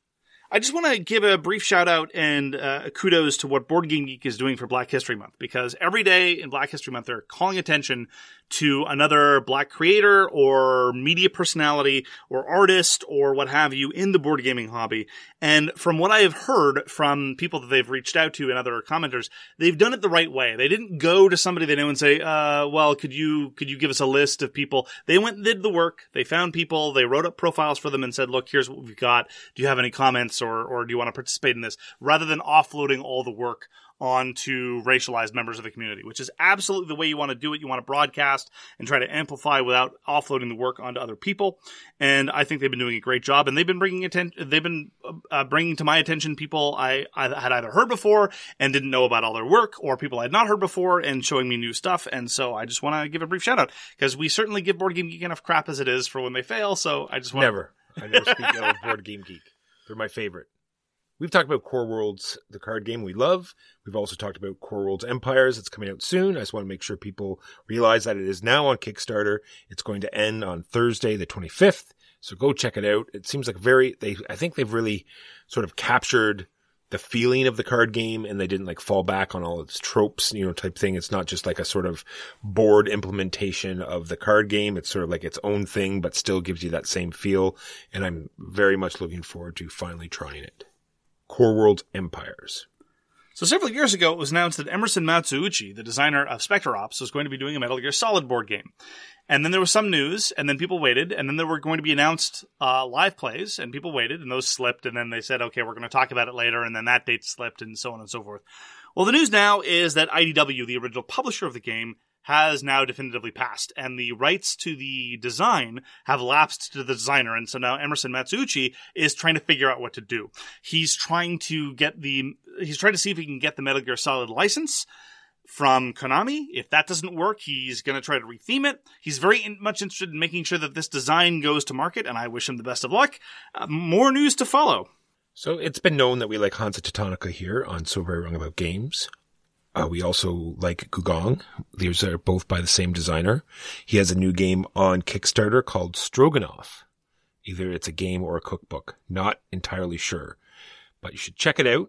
I just want to give a brief shout out and uh, kudos to what Board Game Geek is doing for Black History Month, because every day in Black History Month, they're calling attention to another Black creator or media personality or artist or what have you in the board gaming hobby. And from what I have heard from people that they've reached out to and other commenters, they've done it the right way. They didn't go to somebody they know and say, uh, well, could you, could you give us a list of people? They went and did the work. They found people. They wrote up profiles for them and said, look, here's what we've got. Do you have any comments or, or do you want to participate in this? Rather than offloading all the work onto racialized members of the community, which is absolutely the way you want to do it. You want to broadcast and try to amplify without offloading the work onto other people. And I think they've been doing a great job. And they've been bringing attention. They've been uh, bringing to my attention people I, I had either heard before and didn't know about all their work, or people I had not heard before and showing me new stuff. And so I just want to give a brief shout out, because we certainly give Board Game Geek enough crap as it is for when they fail. So I just want Never. I never speak ill of Board Game Geek. They're my favorite. We've talked about Core Worlds, the card game we love. We've also talked about Core Worlds Empires. It's coming out soon. I just want to make sure people realize that it is now on Kickstarter. It's going to end on Thursday, the twenty-fifth. So go check it out. It seems like very, they, I think they've really sort of captured the feeling of the card game, and they didn't like fall back on all its tropes, you know, type thing. It's not just like a sort of board implementation of the card game. It's sort of like its own thing, but still gives you that same feel. And I'm very much looking forward to finally trying it. Core Worlds Empires. So several years ago, it was announced that Emerson Matsuuchi, the designer of Spectre Ops, was going to be doing a Metal Gear Solid board game. And then there was some news, and then people waited, and then there were going to be announced uh, live plays, and people waited, and those slipped, and then they said, okay, we're going to talk about it later, and then that date slipped, and so on and so forth. Well, the news now is that I D W, the original publisher of the game, has now definitively passed, and the rights to the design have lapsed to the designer, and so now Emerson Matsuuchi is trying to figure out what to do. He's trying to get the, he's trying to see if he can get the Metal Gear Solid license from Konami. If that doesn't work, he's going to try to retheme it. He's very in, much interested in making sure that this design goes to market, and I wish him the best of luck. Uh, more news to follow. So it's been known that we like Hansa Teutonica here on So Very Wrong About Games. Uh, we also like Gugong. These are both by the same designer. He has a new game on Kickstarter called Stroganoff. Either it's a game or a cookbook. Not entirely sure. But you should check it out.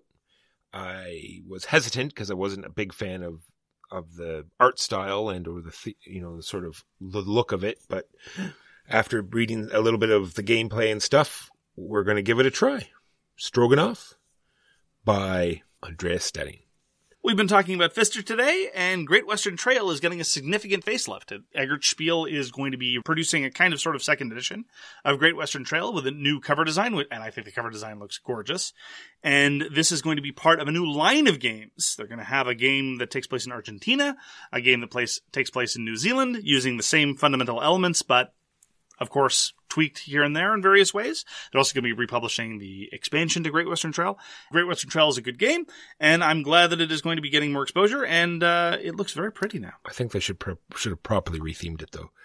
I was hesitant because I wasn't a big fan of, of the art style and or the, th- you know, the sort of the look of it. But after reading a little bit of the gameplay and stuff, we're going to give it a try. Stroganoff by Andreas Stedding. We've been talking about Pfister today, and Great Western Trail is getting a significant facelift. Eggert Spiel is going to be producing a kind of sort of second edition of Great Western Trail with a new cover design, and I think the cover design looks gorgeous. And this is going to be part of a new line of games. They're going to have a game that takes place in Argentina, a game that place, takes place in New Zealand, using the same fundamental elements, but of course, tweaked here and there in various ways. They're also going to be republishing the expansion to Great Western Trail. Great Western Trail is a good game, and I'm glad that it is going to be getting more exposure, and uh, it looks very pretty now. I think they should pro- should have properly rethemed it, though.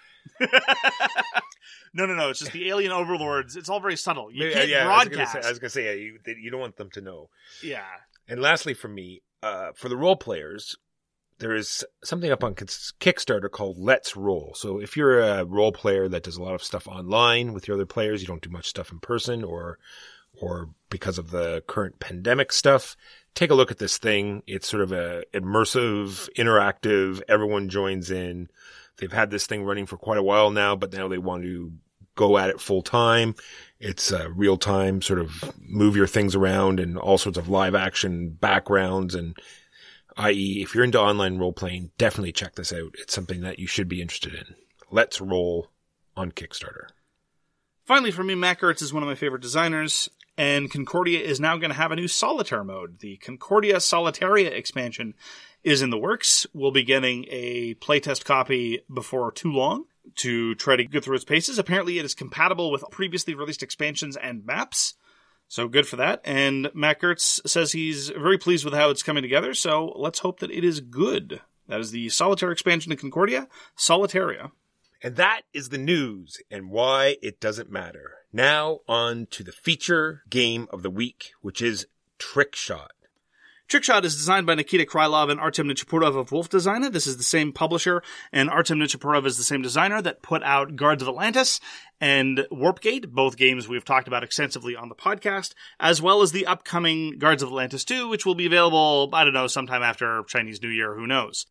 no, no, no. It's just the alien overlords. It's all very subtle. You Maybe, can't yeah, broadcast. I was going to say, yeah, you, you don't want them to know. Yeah. And lastly for me, uh, for the role players, there is something up on Kickstarter called Let's Roll. So if you're a role player that does a lot of stuff online with your other players, you don't do much stuff in person, or or because of the current pandemic stuff, take a look at this thing. It's sort of a immersive, interactive, everyone joins in. They've had this thing running for quite a while now, but now they want to go at it full time. It's a real time sort of move your things around and all sorts of live action backgrounds, and that is, if you're into online role-playing, definitely check this out. It's something that you should be interested in. Let's Roll on Kickstarter. Finally, for me, Matt Gertz is one of my favorite designers, and Concordia is now going to have a new solitaire mode. The Concordia Solitaria expansion is in the works. We'll be getting a playtest copy before too long to try to get through its paces. Apparently, it is compatible with previously released expansions and maps. So good for that. And Matt Gertz says he's very pleased with how it's coming together, so let's hope that it is good. That is the Solitaire expansion to Concordia, Solitaria. And that is the news and why it doesn't matter. Now on to the feature game of the week, which is Trick Shot. Trickshot is designed by Nikita Krylov and Artem Nichiporov of Wolf Designer. This is the same publisher, and Artem Nichiporov is the same designer that put out Guards of Atlantis and Warpgate, both games we've talked about extensively on the podcast, as well as the upcoming Guards of Atlantis two, which will be available, I don't know, sometime after Chinese New Year, who knows.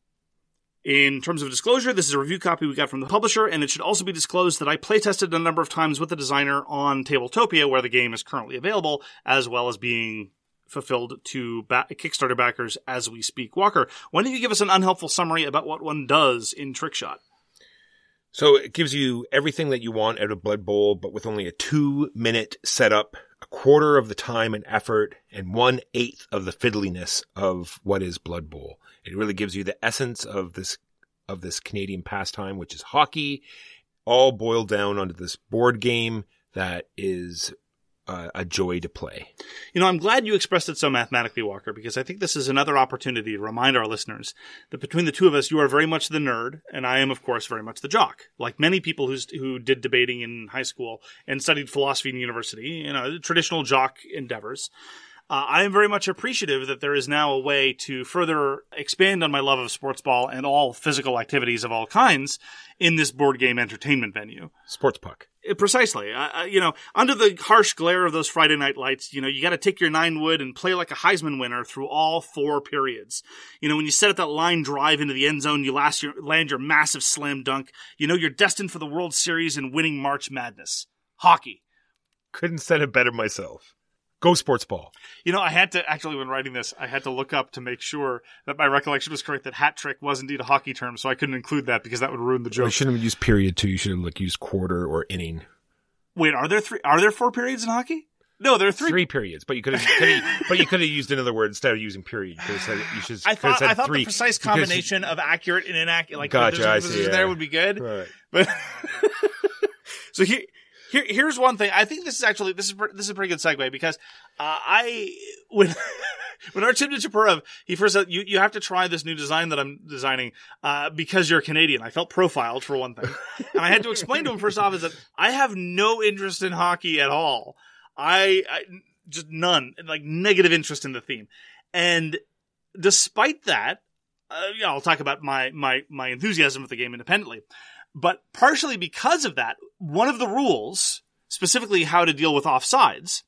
In terms of disclosure, this is a review copy we got from the publisher, and it should also be disclosed that I playtested a number of times with the designer on Tabletopia, where the game is currently available, as well as being fulfilled to ba- Kickstarter backers as we speak. Walker, why don't you give us an unhelpful summary about what one does in Trickshot? So it gives you everything that you want out of Blood Bowl, but with only a two-minute setup, a quarter of the time and effort, and one-eighth of the fiddliness of what is Blood Bowl. It really gives you the essence of this of this Canadian pastime, which is hockey, all boiled down onto this board game that is Uh, a joy to play. You know, I'm glad you expressed it so mathematically, Walker, because I think this is another opportunity to remind our listeners that between the two of us, you are very much the nerd, and I am, of course, very much the jock. Like many people who's, who did debating in high school and studied philosophy in university, you know, traditional jock endeavors. Uh, I am very much appreciative that there is now a way to further expand on my love of sports ball and all physical activities of all kinds in this board game entertainment venue. Sports puck. Precisely. Uh, you know, under the harsh glare of those Friday night lights, you know, you got to take your nine wood and play like a Heisman winner through all four periods. You know, when you set up that line drive into the end zone, you last your, land your massive slam dunk. You know, you're destined for the World Series and winning March Madness. Hockey. Couldn't said it better myself. Go sports ball. You know, I had to, actually, when writing this, I had to look up to make sure that my recollection was correct, that hat trick was indeed a hockey term, so I couldn't include that because that would ruin the joke. You shouldn't have used period too. You should have like used quarter or inning. Wait, are there three, are there four periods in hockey? No, there are three. Three periods, but you could have, could have but you could have used another word instead of using period. You could have said, you should, I thought, said I thought three, the precise combination of accurate and inaccurate, like, gotcha, there's a I position see, there yeah. would be good. Right. But, so here, Here, here's one thing. I think this is actually this is this is a pretty good segue because uh, I when when Artem Nichiporov he first said you you have to try this new design that I'm designing uh, because you're Canadian. I felt profiled for one thing, and I had to explain to him first off is that I have no interest in hockey at all. I, I just none like negative interest in the theme, and despite that, uh, yeah, I'll talk about my my my enthusiasm for the game independently. But partially because of that, one of the rules, specifically how to deal with offsides,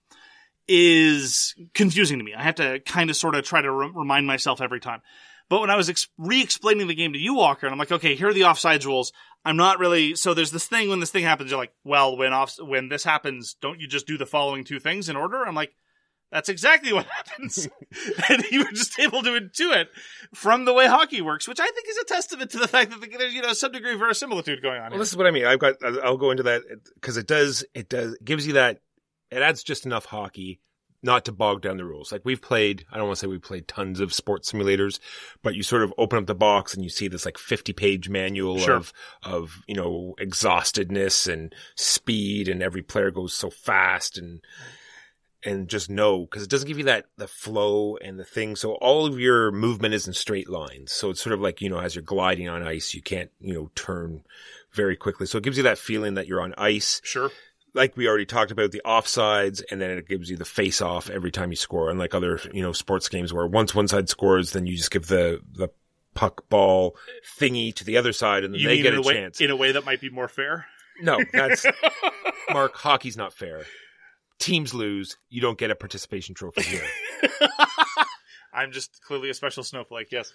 is confusing to me. I have to kind of sort of try to re- remind myself every time. But when I was ex- re-explaining the game to you, Walker, and I'm like, okay, here are the offsides rules. I'm not really, so there's this thing, when this thing happens, you're like, well, when off, when this happens, don't you just do the following two things in order? I'm like, that's exactly what happens. And you were just able to intuit from the way hockey works, which I think is a testament to the fact that there's, you know, some degree of verisimilitude going on Well, here. this is what I mean. I've got, I'll go into that because it does, it does, it gives you that, it adds just enough hockey not to bog down the rules. Like we've played, I don't want to say we've played tons of sports simulators, but you sort of open up the box and you see this like fifty page manual Sure. of, of, you know, exhaustedness and speed, and every player goes so fast and, and just know, because it doesn't give you that, the flow and the thing. So all of your movement is in straight lines. So it's sort of like, you know, as you're gliding on ice, you can't, you know, turn very quickly. So it gives you that feeling that you're on ice. Sure. Like we already talked about, the offsides, and then it gives you the face off every time you score. Unlike other, you know, sports games where once one side scores, then you just give the, the puck ball thingy to the other side and then You they mean get in a a way, chance. in a way that might be more fair? No, that's, Mark, hockey's not fair. Teams lose, you don't get a participation trophy here. I'm just clearly a special snowflake, yes.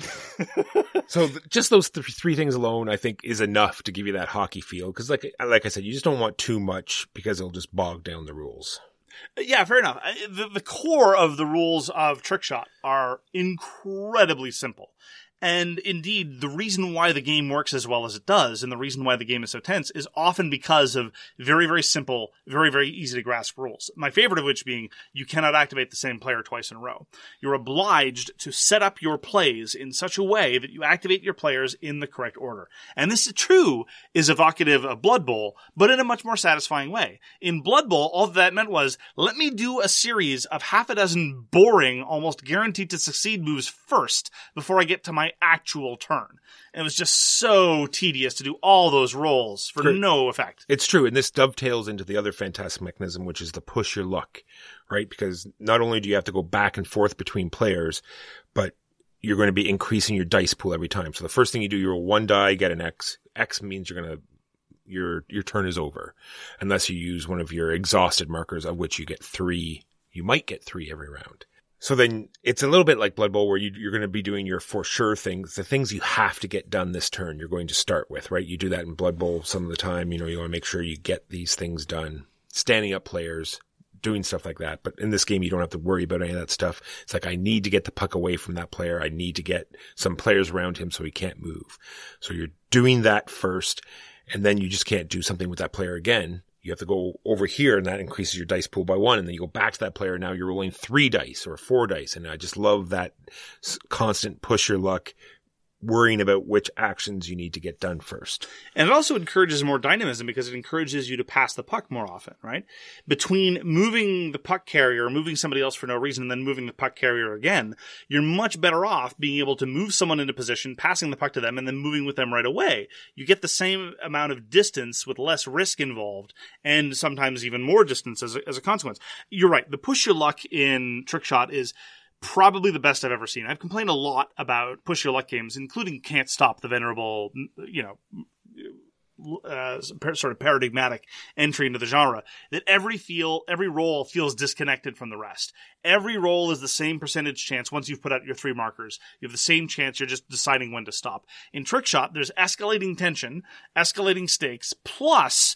So th- just those th- three things alone, I think, is enough to give you that hockey feel. Because like, like I said, you just don't want too much because it'll just bog down the rules. Yeah, fair enough. I- The, the core of the rules of Trickshot are incredibly simple. And indeed, the reason why the game works as well as it does, and the reason why the game is so tense, is often because of very, very simple, very, very easy to grasp rules. My favorite of which being, you cannot activate the same player twice in a row. You're obliged to set up your plays in such a way that you activate your players in the correct order. And this is true, is evocative of Blood Bowl, but in a much more satisfying way. In Blood Bowl, all that meant was, let me do a series of half a dozen boring, almost guaranteed to succeed moves first, before I get to my my actual turn. And it was just so tedious to do all those rolls for Correct. no effect. It's true, and this dovetails into the other fantastic mechanism, which is the push your luck, right? Because not only do you have to go back and forth between players, but you're going to be increasing your dice pool every time. So the first thing you do, you roll one die, get an X. X means you're going to your your turn is over, unless you use one of your exhausted markers, of which you get three. You might get three every round. So then it's a little bit like Blood Bowl, where you, you're going to be doing your for sure things, the things you have to get done this turn. You're going to start with, right? You do that in Blood Bowl some of the time. You know, you want to make sure you get these things done, standing up players, doing stuff like that. But in this game, you don't have to worry about any of that stuff. It's like, I need to get the puck away from that player. I need to get some players around him so he can't move. So you're doing that first, and then you just can't do something with that player again. You have to go over here, and that increases your dice pool by one. And then you go back to that player. Now you're rolling three dice or four dice. And I just love that constant push your luck, worrying about which actions you need to get done first. And it also encourages more dynamism because it encourages you to pass the puck more often, right? Between moving the puck carrier, moving somebody else for no reason, and then moving the puck carrier again, you're much better off being able to move someone into position, passing the puck to them, and then moving with them right away. You get the same amount of distance with less risk involved, and sometimes even more distance as a, as a consequence. You're right. The push your luck in Trick Shot is probably the best I've ever seen. I've complained a lot about push your luck games, including Can't Stop, the venerable, you know, uh, sort of paradigmatic entry into the genre, that every feel, every roll feels disconnected from the rest. Every roll is the same percentage chance once you've put out your three markers. You have the same chance, you're just deciding when to stop. In Trick Shot, there's escalating tension, escalating stakes, plus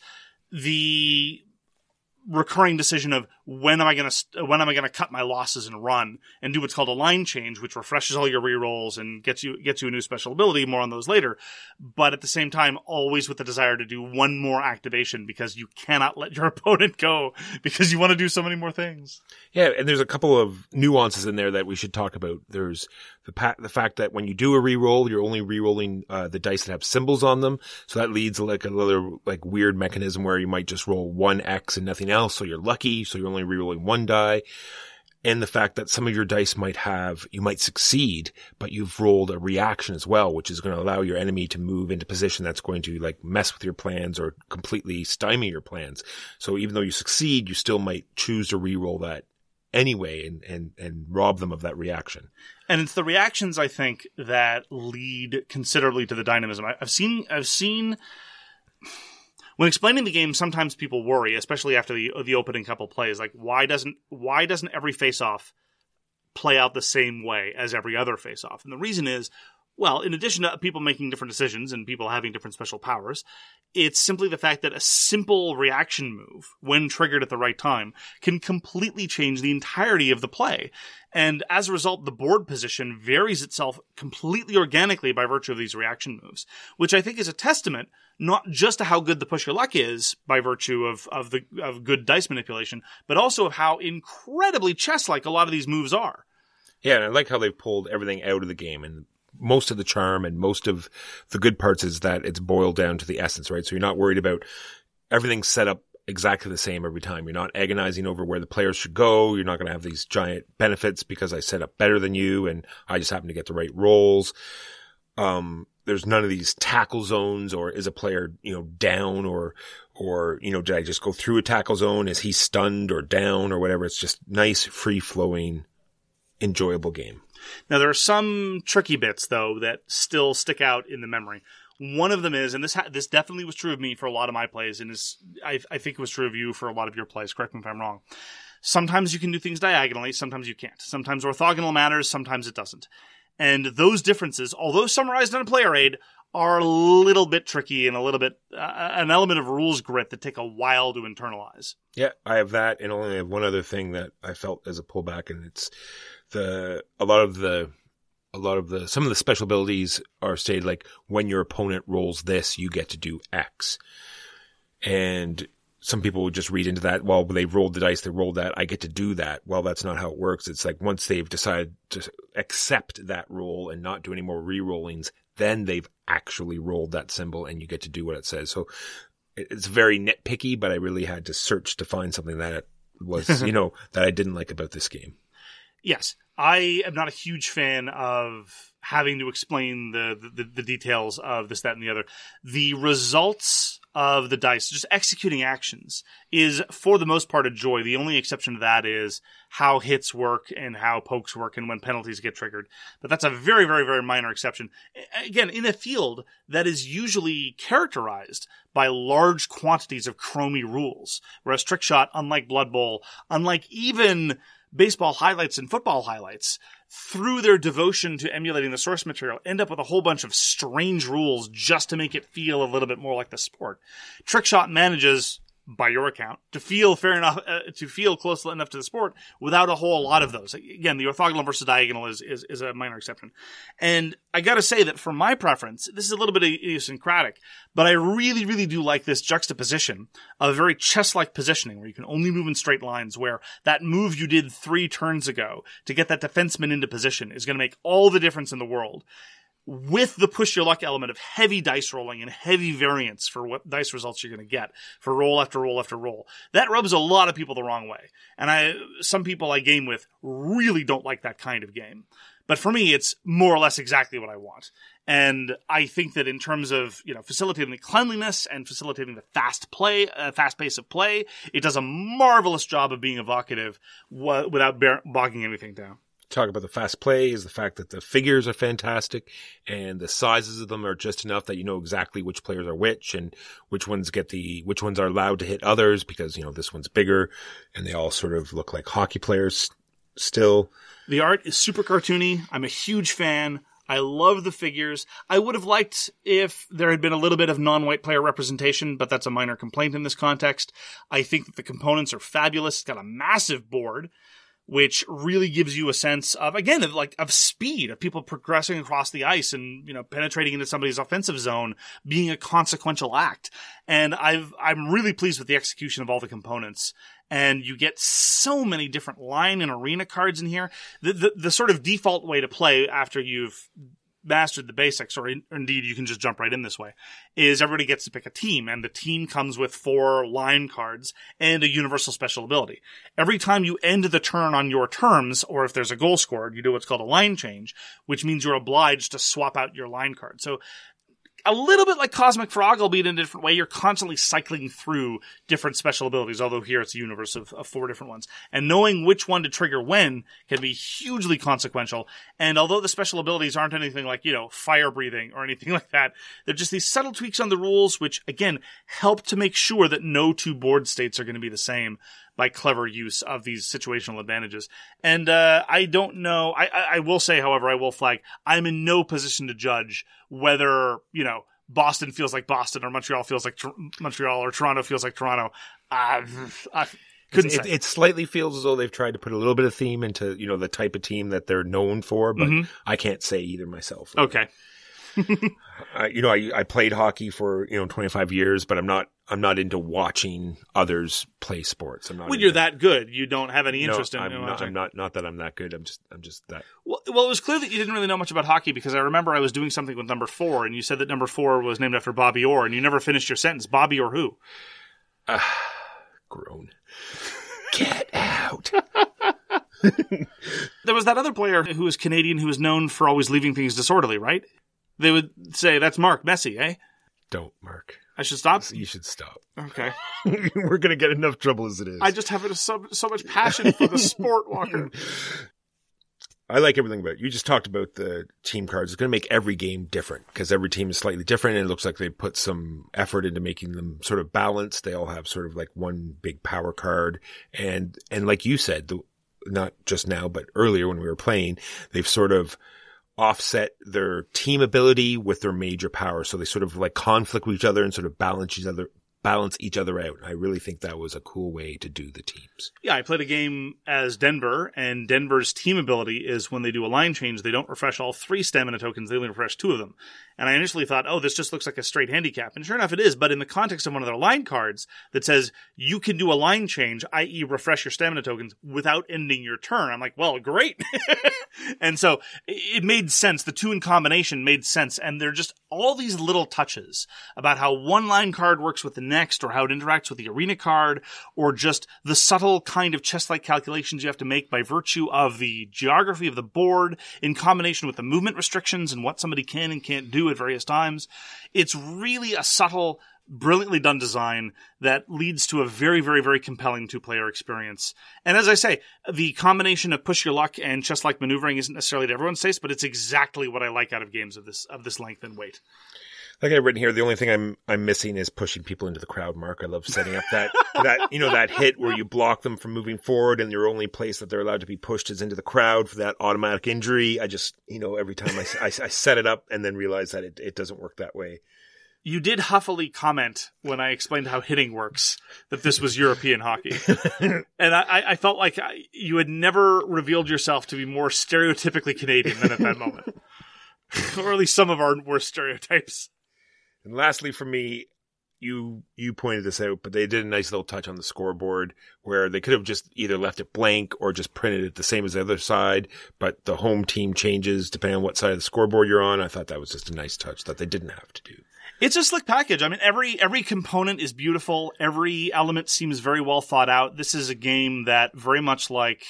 the recurring decision of when am I going to when am I going to cut my losses and run and do what's called a line change, which refreshes all your rerolls and gets you gets you a new special ability. More on those later, but at the same time, always with the desire to do one more activation because you cannot let your opponent go because you want to do so many more things. Yeah, and there's a couple of nuances in there that we should talk about. There's the pa- the fact that when you do a reroll, you're only rerolling uh, the dice that have symbols on them, so that leads to like a little like weird mechanism where you might just roll one X and nothing else, so you're lucky, so you're only rerolling one die. And the fact that some of your dice might have, you might succeed, but you've rolled a reaction as well, which is going to allow your enemy to move into position that's going to like mess with your plans or completely stymie your plans. So even though you succeed, you still might choose to reroll that anyway and, and, and rob them of that reaction. And it's the reactions, I think, that lead considerably to the dynamism. I, I've seen, I've seen, when explaining the game, sometimes people worry, especially after the the opening couple plays, like why doesn't why doesn't every face-off play out the same way as every other face-off? And the reason is, well, in addition to people making different decisions and people having different special powers, it's simply the fact that a simple reaction move, when triggered at the right time, can completely change the entirety of the play. And as a result, the board position varies itself completely organically by virtue of these reaction moves, which I think is a testament not just to how good the push your luck is by virtue of, of the of good dice manipulation, but also of how incredibly chess-like a lot of these moves are. Yeah, and I like how they've pulled everything out of the game, and most of the charm and most of the good parts is that it's boiled down to the essence, right? So you're not worried about everything set up exactly the same every time. You're not agonizing over where the players should go. You're not going to have these giant benefits because I set up better than you and I just happen to get the right rolls. Um, there's none of these tackle zones, or is a player, you know, down, or, or, you know, did I just go through a tackle zone? Is he stunned or down or whatever? It's just nice, free flowing, enjoyable game. Now, there are some tricky bits, though, that still stick out in the memory. One of them is, and this ha- this definitely was true of me for a lot of my plays, and is I, I think it was true of you for a lot of your plays. Correct me if I'm wrong. Sometimes you can do things diagonally, sometimes you can't. Sometimes orthogonal matters, sometimes it doesn't. And those differences, although summarized on a player aid, are a little bit tricky and a little bit uh, an element of rules grit that take a while to internalize. Yeah, I have that, and only have one other thing that I felt as a pullback, and it's the a lot of the a lot of the some of the special abilities are stated like when your opponent rolls this, you get to do X, and some people would just read into that, well, they rolled the dice, they rolled that, I get to do that. Well, that's not how it works. It's like once they've decided to accept that roll and not do any more re-rollings, then they've actually rolled that symbol and you get to do what it says. So it's very nitpicky, but I really had to search to find something that was, you know, that I didn't like about this game. Yes. I am not a huge fan of having to explain the, the, the details of this, that, and the other. The results of the dice, just executing actions, is for the most part a joy. The only exception to that is how hits work and how pokes work and when penalties get triggered. But that's a very, very, very minor exception. Again, in a field that is usually characterized by large quantities of chromey rules, whereas Trick Shot, unlike Blood Bowl, unlike even baseball highlights and football highlights, through their devotion to emulating the source material, end up with a whole bunch of strange rules just to make it feel a little bit more like the sport. Trick Shot manages, by your account, to feel fair enough, uh, to feel close enough to the sport without a whole lot of those. Again, the orthogonal versus diagonal is, is, is a minor exception. And I gotta say that for my preference, this is a little bit idiosyncratic, but I really, really do like this juxtaposition of very chess-like positioning where you can only move in straight lines, where that move you did three turns ago to get that defenseman into position is going to make all the difference in the world, with the push your luck element of heavy dice rolling and heavy variance for what dice results you're going to get for roll after roll after roll. That rubs a lot of people the wrong way. And I, some people I game with really don't like that kind of game. But for me, it's more or less exactly what I want. And I think that in terms of, you know, facilitating the cleanliness and facilitating the fast play, uh, fast pace of play, it does a marvelous job of being evocative w- without bear- bogging anything down. Talk about the fast play is the fact that the figures are fantastic and the sizes of them are just enough that you know exactly which players are which and which ones get the, which ones are allowed to hit others because, you know, this one's bigger and they all sort of look like hockey players still. The art is super cartoony. I'm a huge fan. I love the figures. I would have liked if there had been a little bit of non-white player representation, but that's a minor complaint in this context. I think that the components are fabulous. It's got a massive board, which really gives you a sense of, again, of like, of speed, of people progressing across the ice and, you know, penetrating into somebody's offensive zone, being a consequential act. And I've, I'm really pleased with the execution of all the components. And you get so many different line and arena cards in here. The, the, the sort of default way to play after you've mastered the basics, or in, indeed you can just jump right in this way, is everybody gets to pick a team, and the team comes with four line cards and a universal special ability. Every time you end the turn on your terms, or if there's a goal scored, you do what's called a line change, which means you're obliged to swap out your line card. So a little bit like Cosmic Frog, albeit in a different way. You're constantly cycling through different special abilities, although here it's a universe of, of four different ones. And knowing which one to trigger when can be hugely consequential. And although the special abilities aren't anything like, you know, fire breathing or anything like that, they're just these subtle tweaks on the rules, which, again, help to make sure that no two board states are going to be the same by clever use of these situational advantages. And uh, I don't know. I, I, I will say, however, I will flag, I'm in no position to judge whether, you know, Boston feels like Boston or Montreal feels like tr- Montreal or Toronto feels like Toronto. Uh, I couldn't it, say. It slightly feels as though they've tried to put a little bit of theme into, you know, the type of team that they're known for, but Mhm. I can't say either myself. Okay. Uh, you know, I, I played hockey for, you know, twenty-five years, but I'm not, I'm not into watching others play sports. I'm not. When into, you're that good, you don't have any no, interest in I'm in not, watching. I'm not, not that I'm that good. I'm just, I'm just that. Well, well, it was clear that you didn't really know much about hockey, because I remember I was doing something with number four, and you said that number four was named after Bobby Orr, and you never finished your sentence. Bobby or who? Uh, groan. Get out. There was that other player who was Canadian who was known for always leaving things disorderly, right? They would say, that's Mark Messier, eh? Don't, Mark. I should stop? You should stop. Okay. We're going to get enough trouble as it is. I just have so, so much passion for the sport, Walker. I like everything about it. You just talked about the team cards. It's going to make every game different because every team is slightly different, and it looks like they put some effort into making them sort of balanced. They all have sort of like one big power card. And, and like you said, the, not just now, but earlier when we were playing, they've sort of offset their team ability with their major power. So they sort of like conflict with each other and sort of balance each other, balance each other out. I really think that was a cool way to do the teams. Yeah, I played a game as Denver, and Denver's team ability is when they do a line change, they don't refresh all three stamina tokens, they only refresh two of them. And I initially thought, oh, this just looks like a straight handicap. And sure enough, it is. But in the context of one of their line cards that says you can do a line change, that is refresh your stamina tokens without ending your turn, I'm like, well, great. And so it made sense. The two in combination made sense. And they're just all these little touches about how one line card works with the next, or how it interacts with the arena card, or just the subtle kind of chess-like calculations you have to make by virtue of the geography of the board in combination with the movement restrictions and what somebody can and can't do at various times. It's really a subtle, brilliantly done design that leads to a very, very, very compelling two-player experience. And as I say, the combination of push your luck and chess-like maneuvering isn't necessarily to everyone's taste, but it's exactly what I like out of games of this of this length and weight. Like I've written here, the only thing I'm I'm missing is pushing people into the crowd, Mark. I love setting up that that you know that hit where you block them from moving forward, and your only place that they're allowed to be pushed is into the crowd for that automatic injury. I just you know every time I, I, I set it up and then realize that it, it doesn't work that way. You did huffily comment when I explained how hitting works that this was European hockey. And I, I felt like I, you had never revealed yourself to be more stereotypically Canadian than at that moment. Or at least some of our worst stereotypes. And lastly for me, you you pointed this out, but they did a nice little touch on the scoreboard where they could have just either left it blank or just printed it the same as the other side, but the home team changes depending on what side of the scoreboard you're on. I thought that was just a nice touch that they didn't have to do. It's a slick package. I mean, every every component is beautiful. Every element seems very well thought out. This is a game that very much like,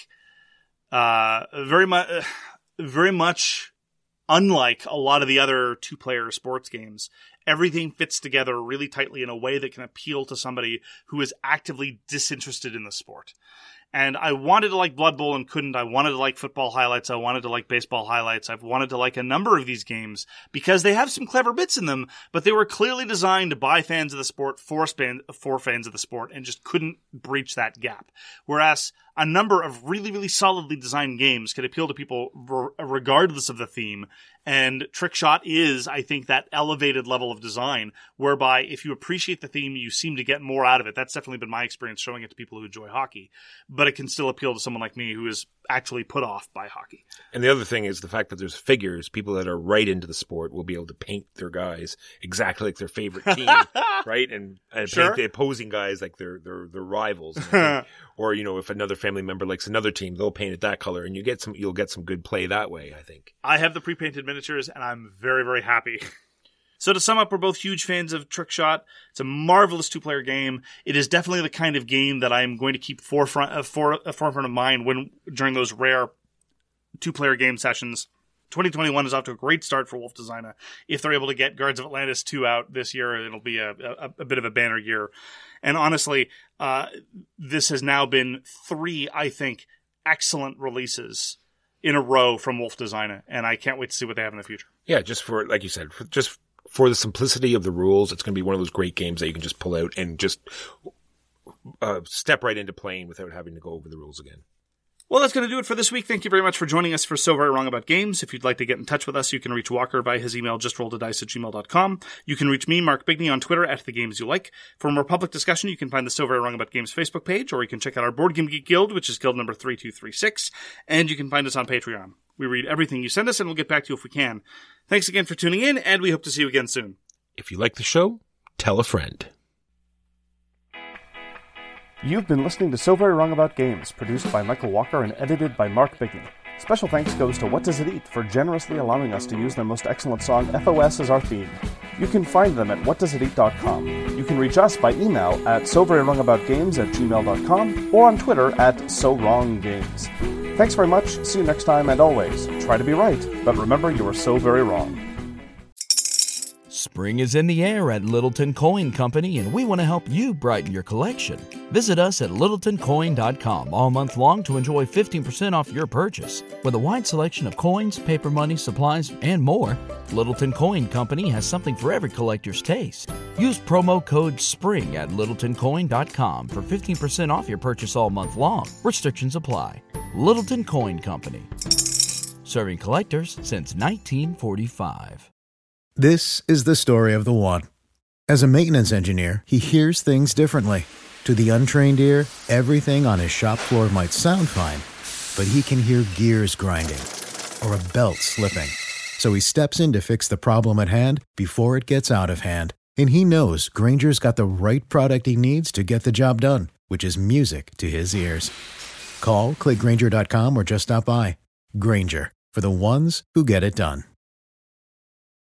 uh, very much, uh, very much unlike a lot of the other two-player sports games. Everything fits together really tightly in a way that can appeal to somebody who is actively disinterested in the sport. And I wanted to like Blood Bowl and couldn't. I wanted to like Football Highlights. I wanted to like Baseball Highlights. I've wanted to like a number of these games because they have some clever bits in them, but they were clearly designed by fans of the sport, for, span, for fans of the sport, and just couldn't breach that gap. Whereas a number of really, really solidly designed games could appeal to people regardless of the theme. And Trickshot is, I think, that elevated level of design whereby if you appreciate the theme, you seem to get more out of it. That's definitely been my experience showing it to people who enjoy hockey. But it can still appeal to someone like me who is actually put off by hockey. And the other thing is the fact that there's figures. People that are right into the sport will be able to paint their guys exactly like their favorite team, right? And, and Sure. paint the opposing guys like their their, their rivals. And or, you know, if another family member likes another team, they'll paint it that color, and you get some. You'll get some good play that way, I think. I have the pre-painted miniatures, and I'm very, very happy. So to sum up, we're both huge fans of Trickshot. It's a marvelous two-player game. It is definitely the kind of game that I'm going to keep forefront, uh, for, uh, forefront of mind when during those rare two-player game sessions. twenty twenty-one is off to a great start for Wolf Designer. If they're able to get Guards of Atlantis two out this year, it'll be a, a, a bit of a banner year. And honestly, uh, this has now been three, I think, excellent releases in a row from Wolf Designer, and I can't wait to see what they have in the future. Yeah, just for, like you said, for, just for the simplicity of the rules, it's going to be one of those great games that you can just pull out and just uh, step right into playing without having to go over the rules again. Well, that's going to do it for this week. Thank you very much for joining us for So Very Wrong About Games. If you'd like to get in touch with us, you can reach Walker by his email, justrolledadice at gmail dot com. You can reach me, Mark Bigney, on Twitter at The Games You Like. For more public discussion, you can find the So Very Wrong About Games Facebook page, or you can check out our Board Game Geek Guild, which is guild number three two three six, and you can find us on Patreon. We read everything you send us, and we'll get back to you if we can. Thanks again for tuning in, and we hope to see you again soon. If you like the show, tell a friend. You've been listening to So Very Wrong About Games, produced by Michael Walker and edited by Mark Bigney. Special thanks goes to What Does It Eat for generously allowing us to use their most excellent song, F O S, as our theme. You can find them at what does it eat dot com. You can reach us by email at so very wrong about games at gmail dot com or on Twitter at so wrong games. Thanks very much, see you next time, and always, try to be right, but remember you are so very wrong. Spring is in the air at Littleton Coin Company, and we want to help you brighten your collection. Visit us at littleton coin dot com all month long to enjoy fifteen percent off your purchase. With a wide selection of coins, paper money, supplies, and more, Littleton Coin Company has something for every collector's taste. Use promo code SPRING at littleton coin dot com for fifteen percent off your purchase all month long. Restrictions apply. Littleton Coin Company. Serving collectors since nineteen forty-five. This is the story of the one. As a maintenance engineer, he hears things differently. To the untrained ear, everything on his shop floor might sound fine, but he can hear gears grinding or a belt slipping. So he steps in to fix the problem at hand before it gets out of hand. And he knows Granger's got the right product he needs to get the job done, which is music to his ears. Call, click Granger dot com, or just stop by. Granger, for the ones who get it done.